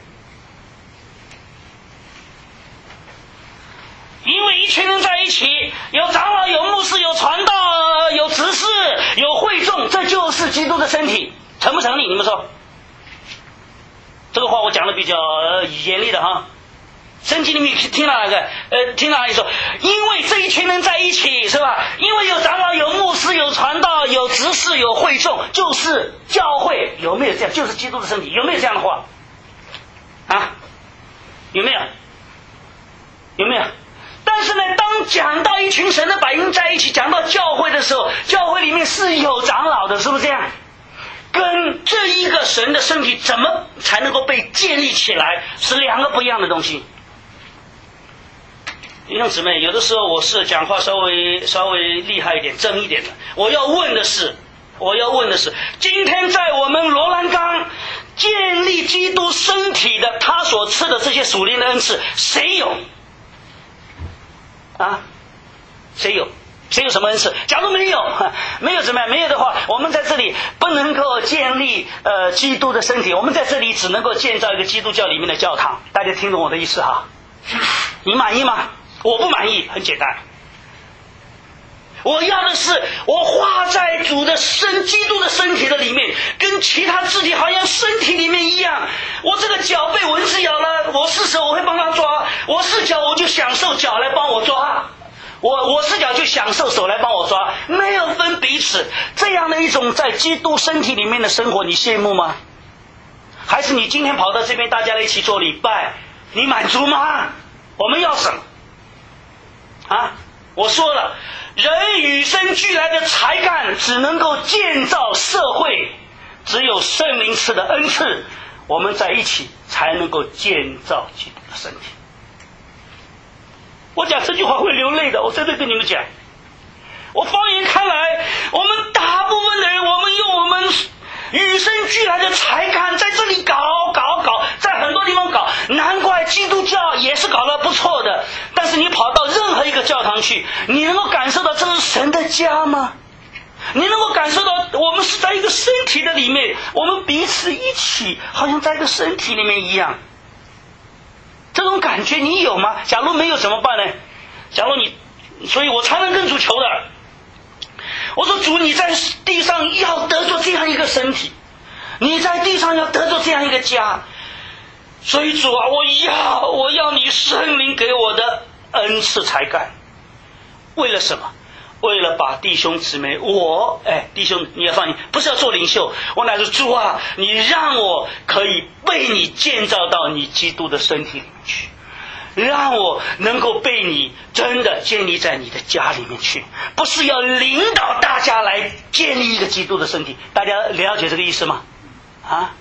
因为一群人在一起，有长老，有牧师，有传道，有执事，有会众，这就是基督的身体，成不成立？你们说？这个话我讲的比较呃严厉的哈。圣经里面听到哪个？呃，听到哪里说？因为这一群人在一起，是吧？因为有长老，有牧师，有传道，有执事，有会众，就是教会，有没有这样？就是基督的身体，有没有这样的话？啊？有没有？有没有？但是呢，当讲到一群神的百姓在一起，讲到教会的时候，教会里面是有长老的，是不是这样？跟这一个神的身体怎么才能够被建立起来，是两个不一样的东西。弟兄姊妹，有的时候我是讲话稍微稍微厉害一点、正一点的。我要问的是，我要问的是，今天在我们罗兰冈建立基督身体的他所赐的这些属灵的恩赐，谁有？啊，谁有？谁有什么恩赐？假如没有，没有怎么样？没有的话，我们在这里不能够建立呃基督的身体，我们在这里只能够建造一个基督教里面的教堂。大家听懂我的意思哈？你满意吗？我不满意，很简单。我要的是我画在主的身基督的身体的里面，跟其他肢体好像身体里面一样。我这个脚被蚊子咬了，我是手我会帮他抓，我是脚我就享受脚来帮我抓，我我是脚就享受手来帮我抓，没有分彼此。这样的一种在基督身体里面的生活，你羡慕吗？还是你今天跑到这边大家一起做礼拜，你满足吗？我们要什么啊？我说了，人与生俱来的才干只能够建造社会，只有圣灵赐的恩赐，我们在一起才能够建造基督的身体。我讲这句话会流泪的，我真的跟你们讲。我放眼看来，我们大部分的人，我们用我们与生俱来的才干在这里搞搞搞，在很多地方搞，难怪基督教也是搞得不错的。但是你跑到任何一个教堂去，你能够感受到这是神的家吗？你能够感受到我们是在一个身体的里面，我们彼此一起好像在一个身体里面一样，这种感觉你有吗？假如没有怎么办呢？假如你，所以我常常跟主求的，我说主，你在地上要得着这样一个身体，你在地上要得着这样一个家，所以主啊，我要我要你圣灵给我的恩赐才干。为了什么？为了把弟兄姊妹，我哎，弟兄你要放心，不是要做领袖，我乃是主啊，你让我可以被你建造到你基督的身体里面去，让我能够被你真的建立在你的家里面去，不是要领导大家来建立一个基督的身体。大家了解这个意思吗？啊，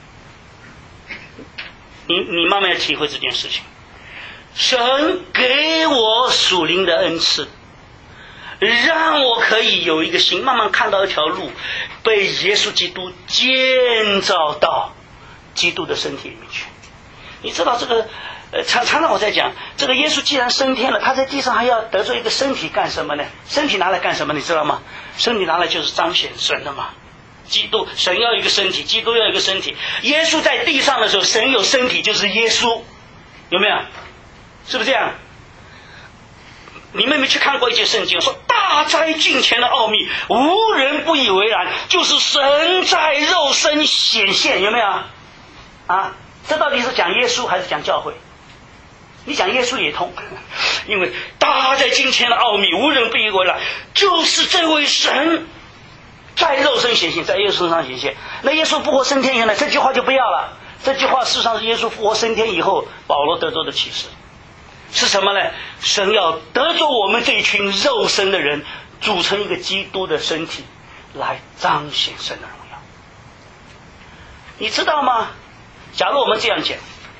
你你慢慢要体会这件事情。神给我属灵的恩赐，让我可以有一个心，慢慢看到一条路，被耶稣基督建造到基督的身体里面去。你知道这个呃，常常常我在讲，这个耶稣既然升天了，他在地上还要得着一个身体干什么呢？身体拿来干什么？你知道吗？身体拿来就是彰显神的嘛。 基督，神要一个身体，基督要一个身体。耶稣在地上的时候，神有身体，就是耶稣，有没有？是不是这样？你们有没有去看过一节圣经，说大哉近前的奥秘，无人不以为然，就是神在肉身显现，有没有？啊，这到底是讲耶稣还是讲教会？你讲耶稣也通，因为大哉近前的奥秘，无人不以为然，就是这位神在肉身显现，在耶稣身上显现。那耶稣复活升天以后呢，这句话就不要了。这句话事实上是耶稣复活升天以后保罗得着的启示。是什么呢？神要得着我们这一群肉身的人，组成一个基督的身体，来彰显神的荣耀。你知道吗？假如我们这样讲，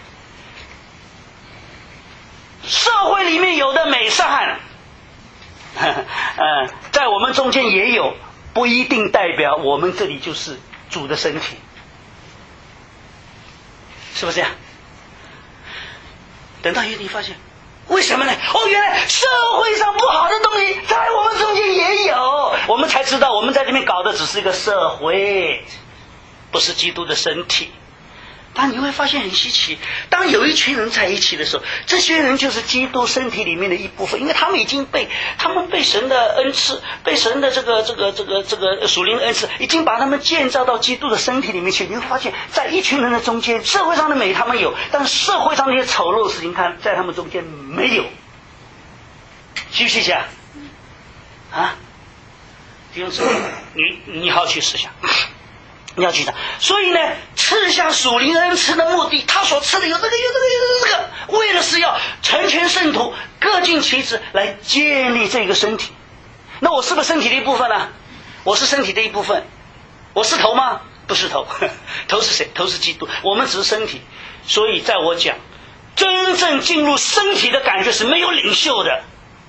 社会里面有的美善，呃，在我们中间也有，不一定代表我们这里就是主的身体，是不是这样？等到有一天发现，为什么呢？哦，原来社会上不好的东西在我们中间也有，我们才知道我们在这边搞的只是一个社会，不是基督的身体。但你会发现很稀奇，当有一群人在一起的时候，这些人就是基督身体里面的一部分，因为他们已经被他们被神的恩赐，被神的这个这个这个这个属灵的恩赐，已经把他们建造到基督的身体里面去。你会发现在一群人的中间，社会上的美他们有，但社会上那些丑陋的事情看在他们中间没有。细不细节啊？啊，弟兄姊妹，你你好去思想，你要去想。所以呢，赐下属灵恩赐的目的，他所赐的有这个有这个有这个，为了是要成全圣徒，各尽其职，来建立这个身体。那我是不是身体的一部分呢、啊？我是身体的一部分。我是头吗？不是头，头是谁？头是基督。我们只是身体。所以在我讲，真正进入身体的感觉是没有领袖的。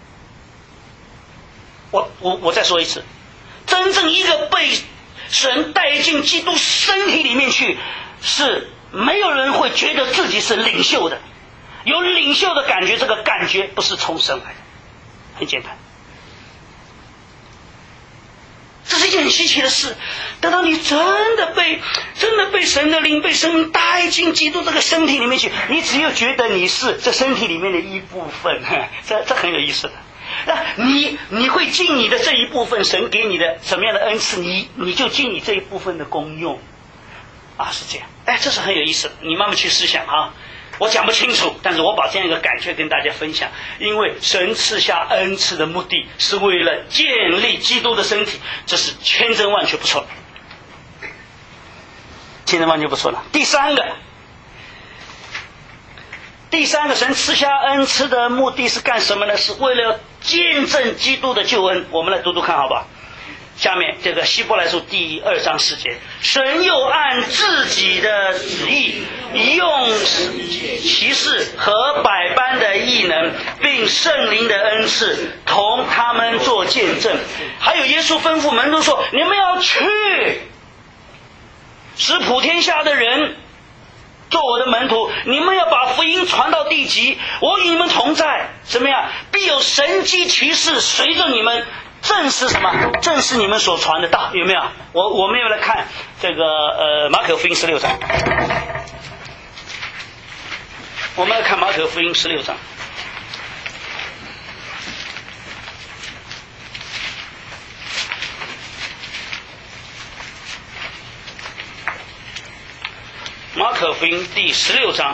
我我我再说一次，真正一个被神带进基督身体里面去，是没有人会觉得自己是领袖的。有领袖的感觉，这个感觉不是从神来的，很简单。这是一件很稀奇的事。等到你真的被真的被神的灵被神灵带进基督这个身体里面去，你只有觉得你是这身体里面的一部分，这这很有意思的。那你你会尽你的这一部分，神给你的什么样的恩赐，你你就尽你这一部分的功用啊，是这样。哎，这是很有意思的，你慢慢去思想啊。我讲不清楚，但是我把这样一个感觉跟大家分享。因为神赐下恩赐的目的是为了建立基督的身体，这是千真万确不错的，千真万确不错了。第三个，第三个神赐下恩赐的目的是干什么呢？是为了见证基督的救恩。我们来读读看好吧。下面这个希伯来书第二章四节，神又按自己的旨意，用奇事和百般的异能，并圣灵的恩赐，同他们做见证。还有耶稣吩咐门徒说，你们要去，使普天下的人做我的门徒，你们要把福音传到地极，我与你们同在。怎么样？必有神迹奇事随着你们，正是什么？正是你们所传的道。有没有？我我们要来看这个呃马可福音十六章，我们来看马可福音十六章。马可福音第十六章。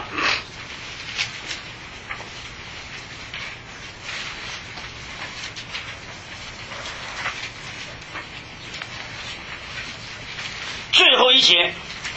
最后一节，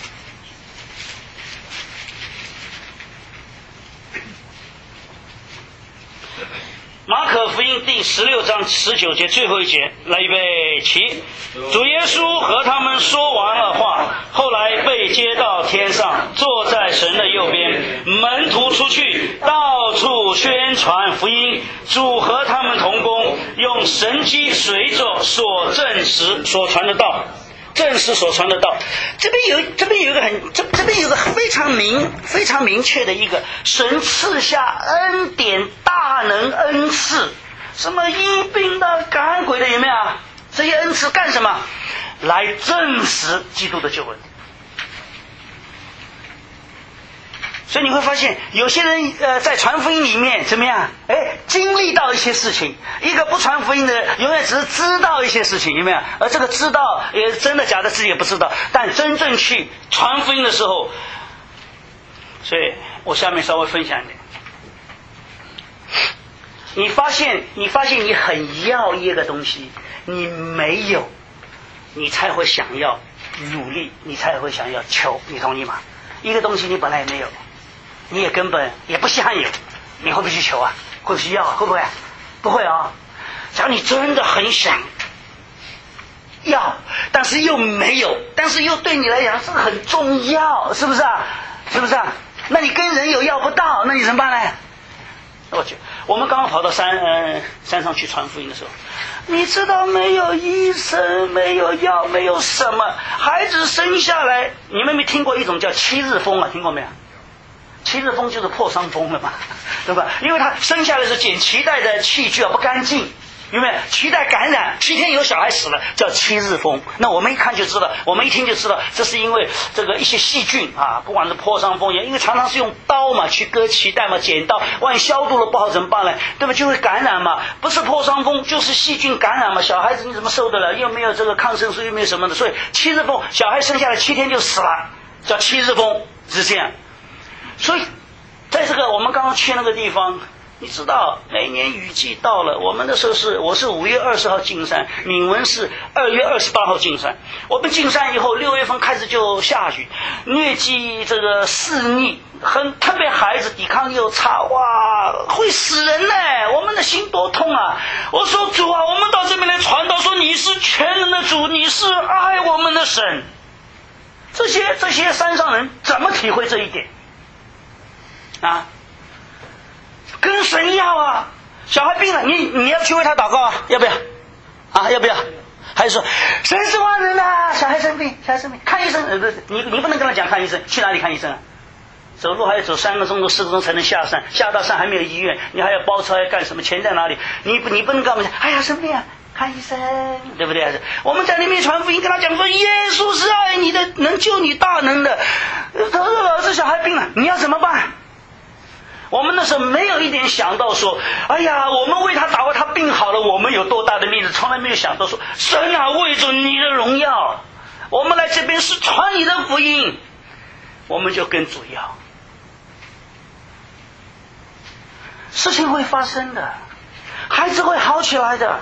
马可福音第十六章十九节最后一节，来预备起。主耶稣和他们说完了话，后来被接到天上，坐在神的右边。门徒出去，到处宣传福音。主和他们同工，用神迹随着所证实所传的道。正是所传的道。这边有这边有一个很这这边有个非常明非常明确的一个神赐下恩典大能恩赐，什么医病的赶鬼的有没有？这些恩赐干什么？ 来证实基督的救恩。所以你会发现，有些人呃在传福音里面怎么样？哎，经历到一些事情；一个不传福音的人，永远只是知道一些事情，有没有？而这个知道也真的假的自己也不知道。但真正去传福音的时候，所以我下面稍微分享一点。你发现，你发现你很要一个东西，你没有，你才会想要努力，你才会想要求，你同意吗？一个东西你本来也没有。你也根本也不稀罕有，你会不会去求啊？会不会要啊？会不会？不会啊！假如你真的很想要，但是又没有，但是又对你来讲这个很重要，是不是啊？是不是啊？那你跟人有要不到，那你怎么办呢？我去，我们刚刚跑到山呃山上去传福音的时候，你知道没有医生，没有药，没有什么，孩子生下来，你们没听过一种叫七日风啊？听过没有？七日风就是破伤风了嘛，对吧？因为他生下来是剪脐带的器具啊不干净，有没有？脐带感染，七天有小孩死了，叫七日风。那我们一看就知道，我们一听就知道，这是因为这个一些细菌啊，不管是破伤风也，因为常常是用刀嘛去割脐带嘛，剪刀，万一消毒了不好怎么办呢？对吧？就会感染嘛，不是破伤风就是细菌感染嘛。小孩子你怎么受得了？又没有这个抗生素，又没有什么的，所以七日风，小孩生下来七天就死了，叫七日风，是这样。所以，在这个我们刚刚去那个地方，你知道，每年雨季到了，我们那时候是我是五月二十号进山，敏文是二月二十八号进山。我们进山以后，六月份开始就下雨，疟疾这个肆虐，很特别孩子抵抗力又差，哇，会死人呢！我们的心多痛啊！我说主啊，我们到这边来传道，说你是全能的主，你是爱我们的神。这些这些山上人怎么体会这一点？啊，跟神要啊！小孩病了，你你要去为他祷告啊？要不要？啊，要不要？还是说神是万能的，小孩生病，小孩生病，看医生，呃，不是你你不能跟他讲看医生，去哪里看医生啊？走路还要走三个钟头、四个钟头才能下山，下到山还没有医院，你还要包车，要干什么？钱在哪里？你你不能跟我们讲，哎呀，生病啊，看医生，对不对？我们在那边传福音，跟他讲说，耶稣是爱你的，能救你大能的。他说老师，小孩病了，你要怎么办？我们那时候没有一点想到说，哎呀，我们为他祷告，他病好了，我们有多大的面子，从来没有想到说，神啊，为着你的荣耀，我们来这边是传你的福音，我们就跟主要，事情会发生的，孩子会好起来的，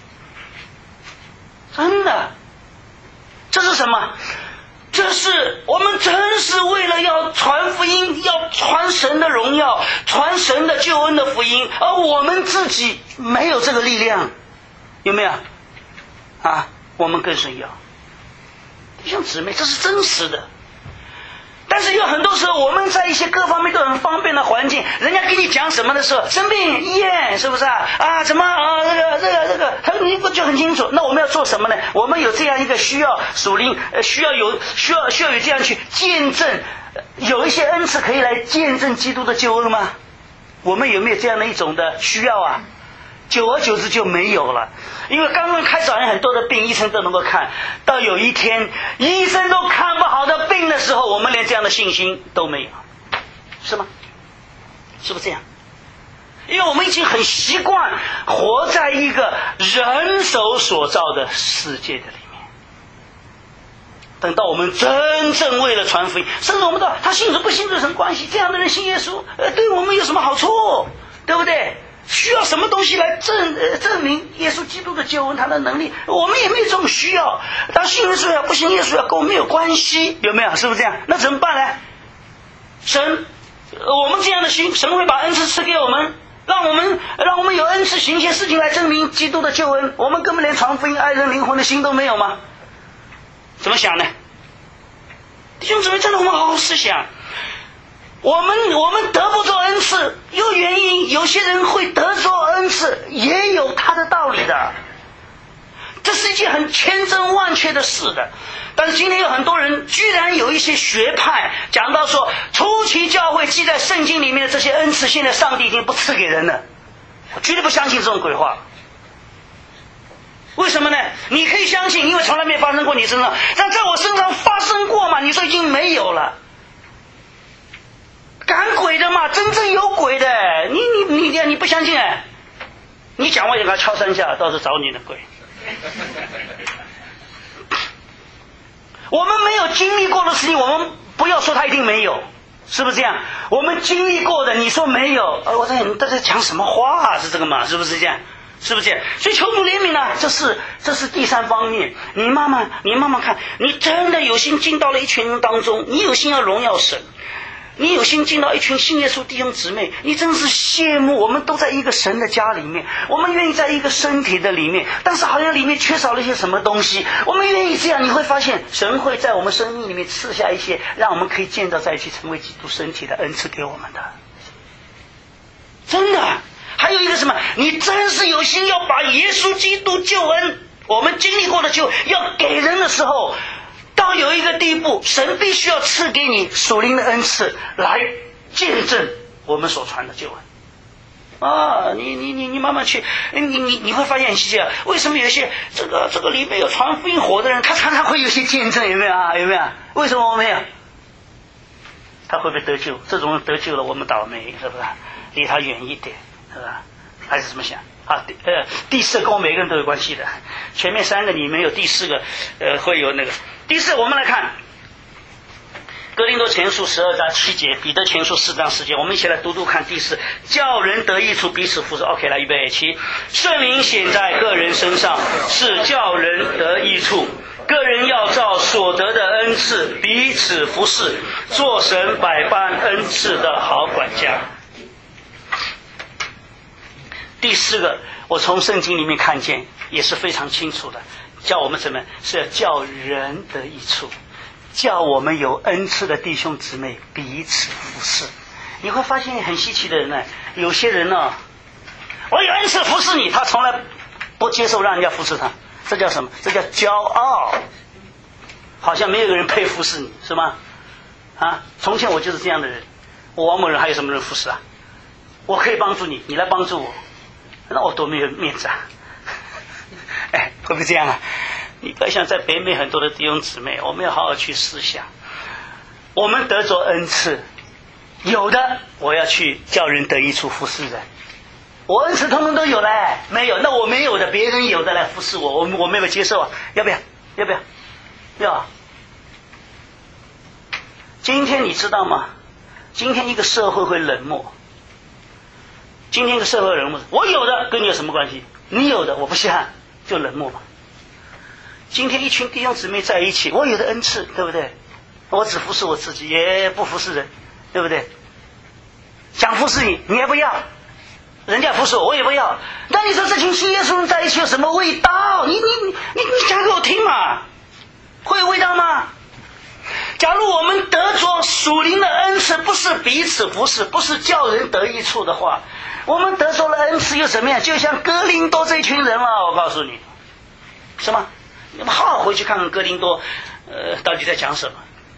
真的。这是什么？这是我们真是为了要传福音，要传神的荣耀，传神的救恩的福音，而我们自己没有这个力量，有没有？啊，我们跟神要，弟兄姊妹，这是真实的。但是有很多时候，我们在一些各方面都很方便的环境，人家跟你讲什么的时候，生病医院是不是啊？啊，怎么啊？这个这个这个，他你不就很清楚？那我们要做什么呢？我们有这样一个需要属灵，呃，需要有需要需要有这样去见证，有一些恩赐可以来见证基督的救恩吗？我们有没有这样的一种的需要啊？久而久之就没有了，因为刚刚开始好像很多的病医生都能够看到，有一天医生都看不好的病的时候，我们连这样的信心都没有，是吗？是不是这样？因为我们已经很习惯活在一个人手所造的世界的里面，等到我们真正为了传福音，甚至我们到他信主不信主有什么关系？这样的人信耶稣，呃，对我们有什么好处？对不对？需要什么东西来证呃证明耶稣基督的救恩，他的能力？我们也没有这种需要。当信耶稣要不信耶稣要跟我们没有关系，有没有？是不是这样？那怎么办呢？神，我们这样的心，神会把恩赐赐给我们，让我们让我们有恩赐行一些事情来证明基督的救恩。我们根本连传福音、爱人灵魂的心都没有吗？怎么想呢？弟兄姊妹，真的我们好好思想。我们我们得不着恩赐，有原因，有些人会得着恩赐，也有他的道理的，这是一件很千真万确的事的。但是今天有很多人居然有一些学派讲到说，初期教会记在圣经里面的这些恩赐，现在上帝已经不赐给人了。我绝对不相信这种鬼话。 为什么呢？你可以相信，因为从来没发生过你身上，但在我身上发生过嘛？你说已经没有了。赶鬼的嘛，真正有鬼的，你你你你不相信哎？你讲话也给他敲三下，倒是找你的鬼。我们没有经历过的事情，我们不要说他一定没有，是不是这样？我们经历过的，你说没有，呃，我在你在这讲什么话啊？是这个吗？是不是这样？是不是这样？所以求主怜悯呢，这是这是第三方面。你慢慢你慢慢看，你真的有心进到了一群人当中，你有心要荣耀神。你有心进到一群信耶稣弟兄姊妹，你真是羡慕。我们都在一个神的家里面，我们愿意在一个身体的里面，但是好像里面缺少了一些什么东西。我们愿意这样，你会发现神会在我们生命里面赐下一些让我们可以建造在一起成为基督身体的恩赐给我们的。真的。还有一个什么，你真是有心要把耶稣基督救恩我们经历过的救要给人的时候，到有一个地步，神必须要赐给你属灵的恩赐来见证我们所传的救恩啊！你你你你慢慢去，你你你会发现很奇怪，为什么有一些这个这个里面有传福音火的人，他常常会有些见证，有没有啊？有没有？为什么我没有？他会不会得救？这种人得救了，我们倒霉，是不是？离他远一点，是吧？还是怎么想？啊，呃，第四跟我每个人都有关系的。前面三个你没有，第四个，呃，会有那个。第四，我们来看哥林多前书十二章七节，彼得前书四章十节，我们一起来读读看。第四，叫人得益处，彼此服侍。OK， 来预备起。圣灵显在个人身上，是叫人得益处。个人要照所得的恩赐彼此服侍，做神百般恩赐的好管家。第四个，我从圣经里面看见也是非常清楚的，叫我们怎么是要叫人得益处，叫我们有恩赐的弟兄姊妹彼此服侍。你会发现很稀奇的人呢，有些人呢，我有恩赐服侍你，他从来不接受让人家服侍他，这叫什么？这叫骄傲，好像没有人配服侍你，是吗？啊，从前我就是这样的人，我王某人还有什么人服侍啊？我可以帮助你，你来帮助我，那我多没有面子啊！哎，会不会这样啊？你不要想在北美很多的弟兄姊妹，我们要好好去思想，我们得着恩赐，有的我要去叫人得益处服侍人，我恩赐通通都有嘞，没有，那我没有的，别人有的来服侍我，我我没有接受啊，要不要？要不要？要。今天你知道吗？今天一个社会会冷漠。今天一个社会人物，我有的跟你有什么关系？你有的我不稀罕，就冷漠吧。今天一群弟兄姊妹在一起，我有的恩赐，对不对？我只服侍我自己，也不服侍人，对不对？想服侍你，你也不要，人家服侍我，我也不要。那你说这群信耶稣人在一起有什么味道？你你你你你讲给我听嘛，会有味道吗？假如我们得着属灵的恩赐，不是彼此服侍，不是叫人得益处的话，我们得着了恩赐又怎么样？就像哥林多这一群人了，我告诉你，是吗？你们好好回去看看哥林多，呃，到底在讲什么？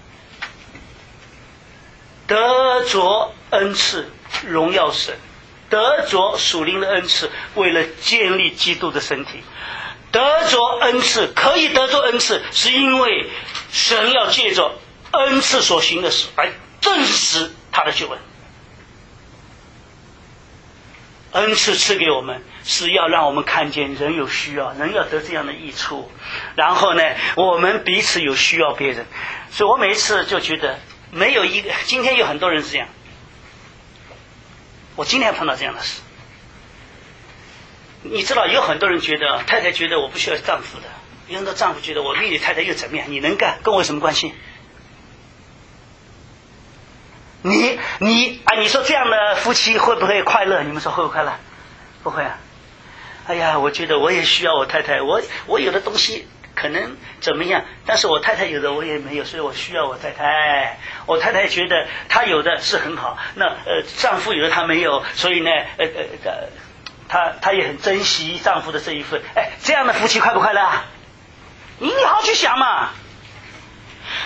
得着恩赐，荣耀神；得着属灵的恩赐，为了建立基督的身体。得着恩赐，可以得着恩赐，是因为神要借着恩赐所行的事来证实他的救恩。恩赐赐给我们，是要让我们看见人有需要，人要得这样的益处，然后呢，我们彼此有需要别人。所以我每一次就觉得，没有一个，今天有很多人是这样，我今天碰到这样的事。你知道有很多人觉得，太太觉得我不需要丈夫的，有很多丈夫觉得我比你太太又怎么样，你能干跟我有什么关系？你你啊，你说这样的夫妻会不会快乐？你们说会不会快乐？不会啊。哎呀，我觉得我也需要我太太，我我有的东西可能怎么样，但是我太太有的我也没有，所以我需要我太太。我太太觉得她有的是很好，那呃丈夫有的她没有，所以呢呃呃呃她她也很珍惜丈夫的这一份。哎，这样的夫妻快不快乐啊？你你好好去想嘛。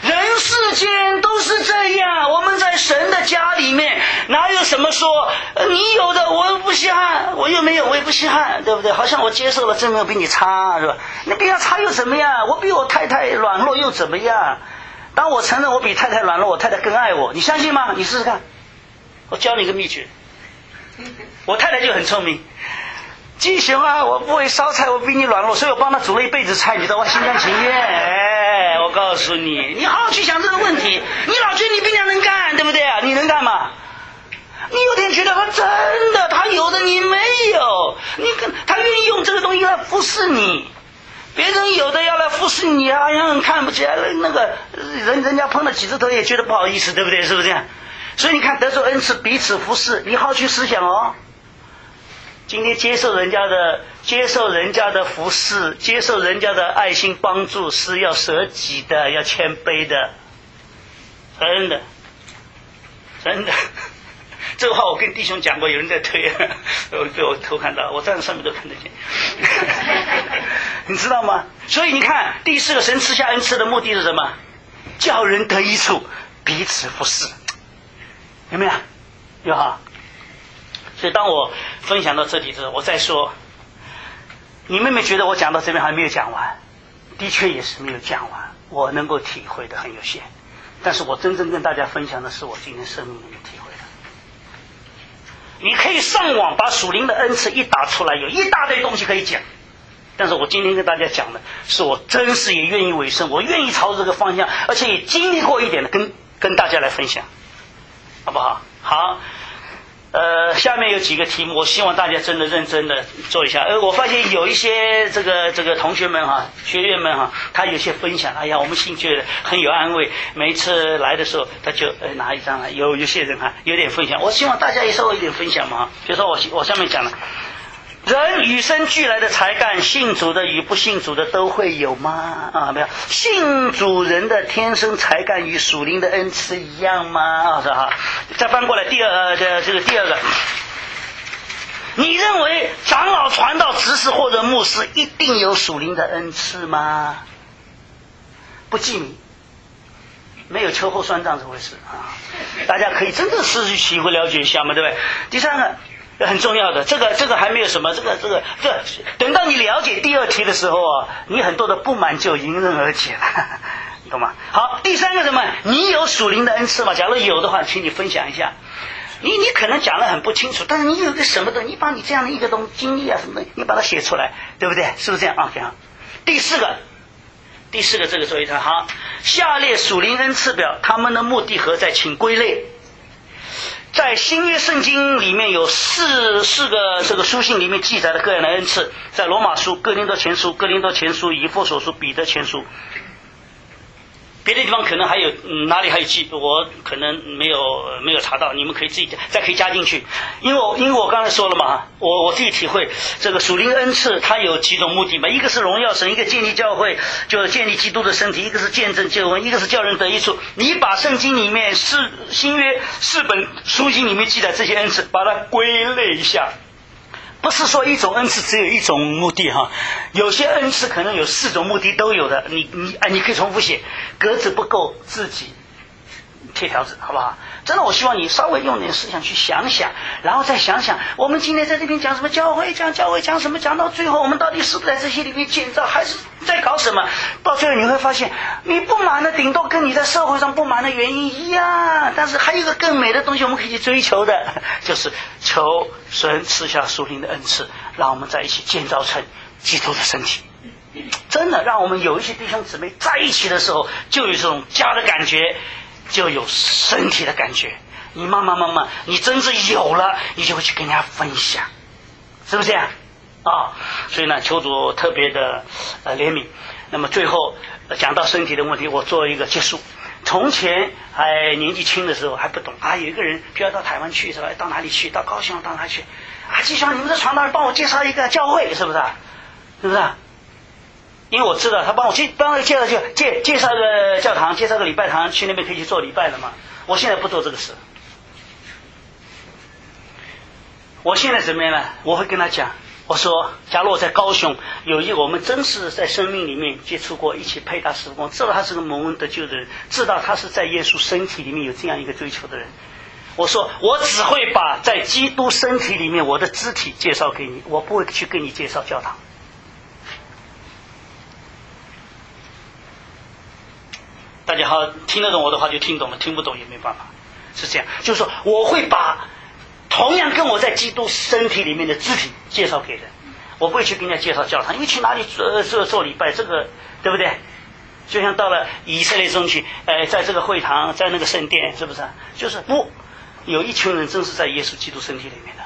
人世间都是这样，我们在神的家里面，哪有什么说你有的我又不稀罕，我又没有我也不稀罕，对不对？好像我接受了，真没有比你差，是吧？那比他差又怎么样？我比我太太软弱又怎么样？当我承认我比太太软弱，我太太更爱我，你相信吗？你试试看。我教你一个秘诀。我太太就很聪明，季雄啊，我不会烧菜，我比你软弱，所以我帮他煮了一辈子菜，你知道我心甘情愿。哎，我告诉你，你好好去想这个问题。你老觉得你比人家能干，对不对啊？你能干吗？你有点觉得他真的，他有的你没有，你跟他愿意用这个东西来服侍你。别人有的要来服侍你，好像看不起来，那个人人家碰了几次头也觉得不好意思，对不对？是不是这样？所以你看，得受恩赐，彼此服侍，你好去思想哦。今天接受人家的接受人家的服侍，接受人家的爱心帮助，是要舍己的，要谦卑的，真的，真的。这个话我跟弟兄讲过，有人在推，我被我偷看到，我站在上面都看得见。你知道吗？所以你看，第四个神赐下恩赐的目的是什么？叫人得益处，彼此服侍，有没有？有哈。所以当我分享到这里之后，我再说，你们有没有觉得我讲到这边还没有讲完？的确也是没有讲完，我能够体会的很有限，但是我真正跟大家分享的是我今天生命里面体会的。你可以上网把属灵的恩赐一打出来，有一大堆东西可以讲，但是我今天跟大家讲的是我真是也愿意委身，我愿意朝这个方向，而且也经历过一点的，跟跟大家来分享，好不好？好。呃，下面有几个题目，我希望大家真的认真的做一下。呃，我发现有一些这个这个同学们哈，学员们哈，他有些分享，哎呀，我们兴趣很有安慰。每一次来的时候，他就呃拿一张来，有有些人哈有点分享。我希望大家也稍微有点分享嘛。比如说我我下面讲了，人与生俱来的才干，信主的与不信主的都会有吗？啊，没有。信主人的天生才干与属灵的恩赐一样吗？啊，是哈。再翻过来，第二呃这这个第二个，你认为长老、传道、执事或者牧师一定有属灵的恩赐吗？不记名，没有秋后算账这回事啊！大家可以真正实际体会了解一下嘛，对不对？第三个。很重要的，这个这个还没有什么，这个这个这个，等到你了解第二题的时候啊，你很多的不满就迎刃而解了，你懂吗？好，第三个什么？你有属灵的恩赐吗？假如有的话，请你分享一下。你你可能讲得很不清楚，但是你有个什么的，你把你这样的一个东经历啊什么的，你把它写出来，对不对？是不是这样啊？这样。第四个，第四个这个做一下好，下列属灵恩赐表，他们的目的何在？请归类。在新约圣经里面有四四个这个书信里面记载的个人的恩赐，在罗马书、哥林多前书、哥林多前书、以弗所书、彼得前书，别的地方可能还有、嗯、哪里还有记，我可能没有没有查到，你们可以自己再可以加进去。因为我因为我刚才说了嘛，我我自己体会这个属灵恩赐它有几种目的嘛，一个是荣耀神，一个建立教会，就是建立基督的身体，一个是见证救恩，一个是叫人得益处。你把圣经里面四新约四本书信里面记载这些恩赐，把它归类一下。不是说一种恩赐只有一种目的哈，有些恩赐可能有四种目的都有的。你你哎，你可以重复写，格子不够自己贴条子，好不好？真的，我希望你稍微用点思想去想想，然后再想想，我们今天在这边讲什么教会，讲教会讲什么，讲到最后，我们到底是不是在这些里面建造，还是在搞什么？到最后你会发现，你不满的顶多跟你在社会上不满的原因一样，但是还有一个更美的东西我们可以去追求的，就是求神赐下属灵的恩赐，让我们在一起建造成基督的身体。真的，让我们有一些弟兄姊妹在一起的时候，就有这种家的感觉，就有身体的感觉。你慢慢慢慢，你真正有了，你就会去跟人家分享，是不是这样啊？所以呢，求主特别的呃怜悯。那么最后、呃、讲到身体的问题，我做一个结束。从前还年纪轻的时候还不懂啊，有一个人需要到台湾去是吧？到哪里去？到高雄到哪里去？啊，就像你们这传道人帮我介绍一个教会，是不是？是不是？因为我知道他帮我介帮我介绍就介介绍个教堂，介绍个礼拜堂，去那边可以去做礼拜了嘛。我现在不做这个事，我现在怎么样呢？我会跟他讲， 我说，假如我在高雄有一我们真是在生命里面接触过，一起配搭事工，知道他是个蒙恩得救的人，知道他是在耶稣身体里面有这样一个追求的人，我说我只会把在基督身体里面我的肢体介绍给你，我不会去跟你介绍教堂。大家好，听得懂我的话就听懂了，听不懂也没办法，是这样。就是说，我会把同样跟我在基督身体里面的肢体介绍给人，我不会去跟人家介绍教堂，因为去哪里做做做礼拜，这个对不对？就像到了以色列中去，呃，在这个会堂，在那个圣殿，是不是？就是不有一群人真是在耶稣基督身体里面的，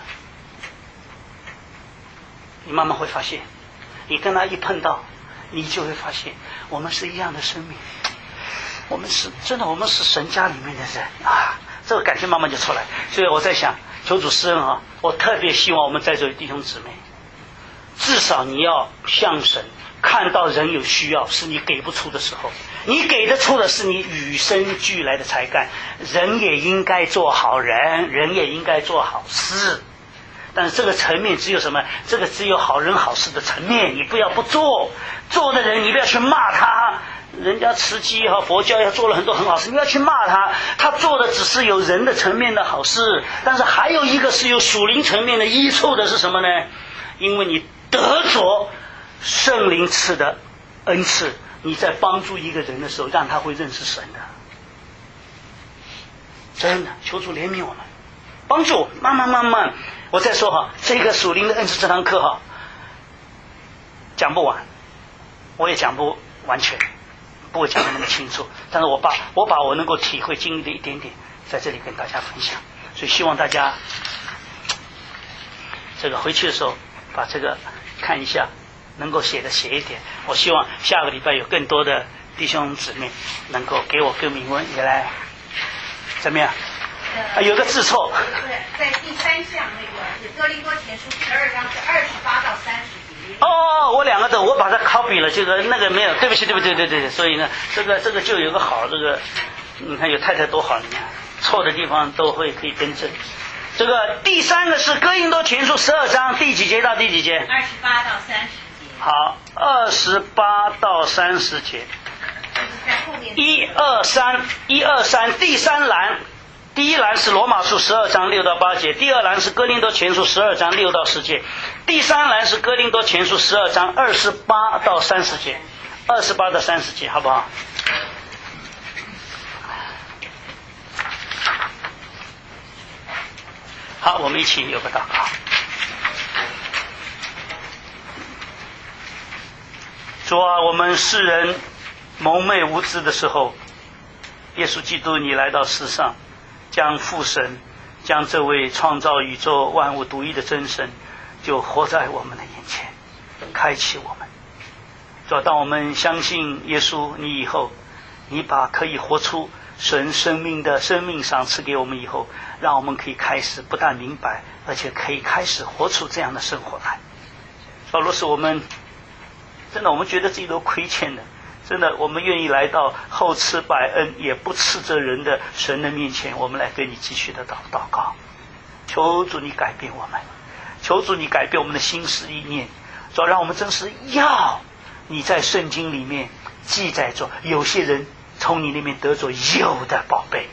你慢慢会发现，你跟他一碰到，你就会发现，我们是一样的生命。我们是真的，我们是神家里面的人啊，这个感觉慢慢就出来。所以我在想，求主施恩啊，我特别希望我们在座的弟兄姊妹，至少你要向神看到人有需要，是你给不出的时候，你给得出的是你与生俱来的才干。人也应该做好人，人也应该做好事，但是这个层面只有什么？这个只有好人好事的层面，你不要不做，做的人你不要去骂他。人家慈济也好，佛教也做了很多很好事，你要去骂他，他做的只是有人的层面的好事，但是还有一个是有属灵层面的益处的是什么呢？因为你得着圣灵赐的恩赐，你在帮助一个人的时候，让他会认识神的。真的，求主怜悯我们，帮助我慢慢慢慢。我再说哈，这个属灵的恩赐这堂课哈，讲不完，我也讲不完全。不会讲得那么清楚，但是我把我把我能够体会经历的一点点在这里跟大家分享，所以希望大家这个回去的时候把这个看一下，能够写的写一点。我希望下个礼拜有更多的弟兄姊妹能够给我跟铭文也来怎么样？啊，有个字错。 对，在第三项那个哥林多前书十二章是二十八到三十。 哦，我两个都我把它 copy 了，这个那个没有，对不起，对不起，对对对，所以呢，这个这个就有个好，这个你看有太太多好，你看错的地方都会可以更正。这个第三个是哥林多前书十二章第几节到第几节？ 二十八到三十节。 好，二十八到三十节。一二三，一二三，第三栏。第一栏是罗马书十二章六到八节，第二栏是哥林多前书十二章六到十节，第三栏是哥林多前书十二章二十八到三十节，二十八到三十节，好不好？好，我们一起有个祷告。主啊，我们世人蒙昧无知的时候，耶稣基督你来到世上，将父神，将这位创造宇宙万物独一的真神，就活在我们的眼前，开启我们。主要当我们相信耶稣你以后，你把可以活出神生命的生命赏赐给我们以后，让我们可以开始不但明白，而且可以开始活出这样的生活来。主要若是我们真的我们觉得自己都亏欠的，真的我们愿意来到厚赐百恩也不斥责人的神的面前，我们来跟你继续的祷祷告。求主你改变我们，求主你改变我们的心思意念，主要让我们真是要你在圣经里面记载着有些人从你那边得着有的宝贝。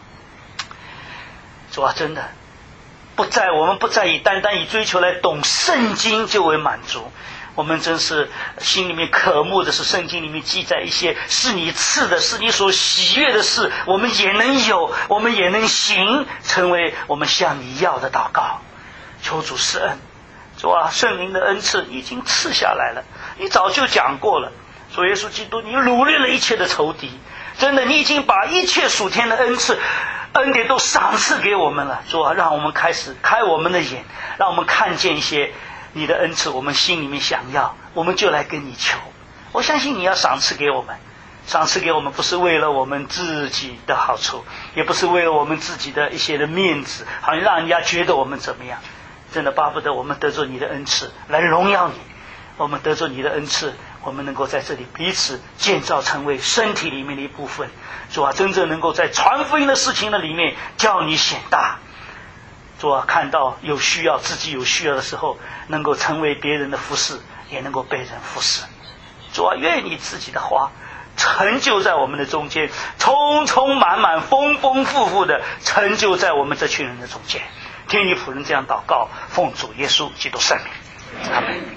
主啊，真的不在我们不再以单单以追求来懂圣经就为满足，我们真是心里面渴慕的是圣经里面记载一些是你赐的，是你所喜悦的事，我们也能有，我们也能行，成为我们向你要的祷告。求主施恩。主啊，圣灵的恩赐已经赐下来了，你早就讲过了，主耶稣基督你掳掠了一切的仇敌，真的你已经把一切属天的恩赐恩典都赏赐给我们了。主啊，让我们开始开我们的眼，让我们看见一些你的恩赐，我们心里面想要，我们就来跟你求。我相信你要赏赐给我们，赏赐给我们不是为了我们自己的好处，也不是为了我们自己的一些的面子，好像让人家觉得我们怎么样。真的巴不得我们得着你的恩赐来荣耀你，我们得着你的恩赐，我们能够在这里彼此建造成为身体里面的一部分。主啊，真正能够在传福音的事情的里面叫你显大。 主啊，看到有需要，自己有需要的时候，能够成为别人的服侍，也能够被人服侍。主啊，愿你自己的话成就在我们的中间，充充满满、丰丰富富的成就在我们这群人的中间。听你仆人这样祷告，奉主耶稣基督圣名，阿门。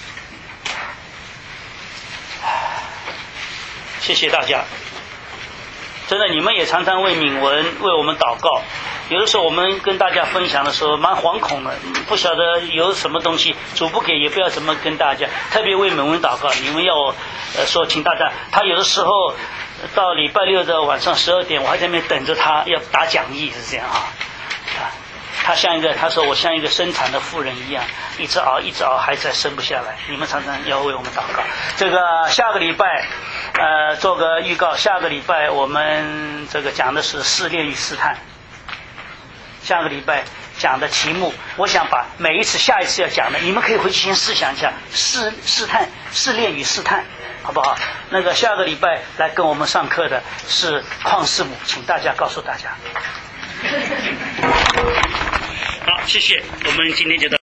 谢谢大家。真的，你们也常常为敏文为我们祷告。有的时候我们跟大家分享的时候蛮惶恐的，不晓得有什么东西主不给，也不知道怎么跟大家。特别为敏文祷告，你们要我呃说，请大家，他有的时候到礼拜六的晚上十二点，我还在那边等着他要打讲义，是这样啊。他像一个，他说我像一个生产的妇人一样，一直熬一直熬，孩子还生不下来。你们常常要为我们祷告。这个下个礼拜，呃，做个预告，下个礼拜我们这个讲的是试炼与试探。下个礼拜讲的题目，我想把每一次下一次要讲的，你们可以回去先思想一下，试试探、试炼与试探，好不好？那个下个礼拜来跟我们上课的是邝师母，请大家告诉大家。好，谢谢，我们今天就到。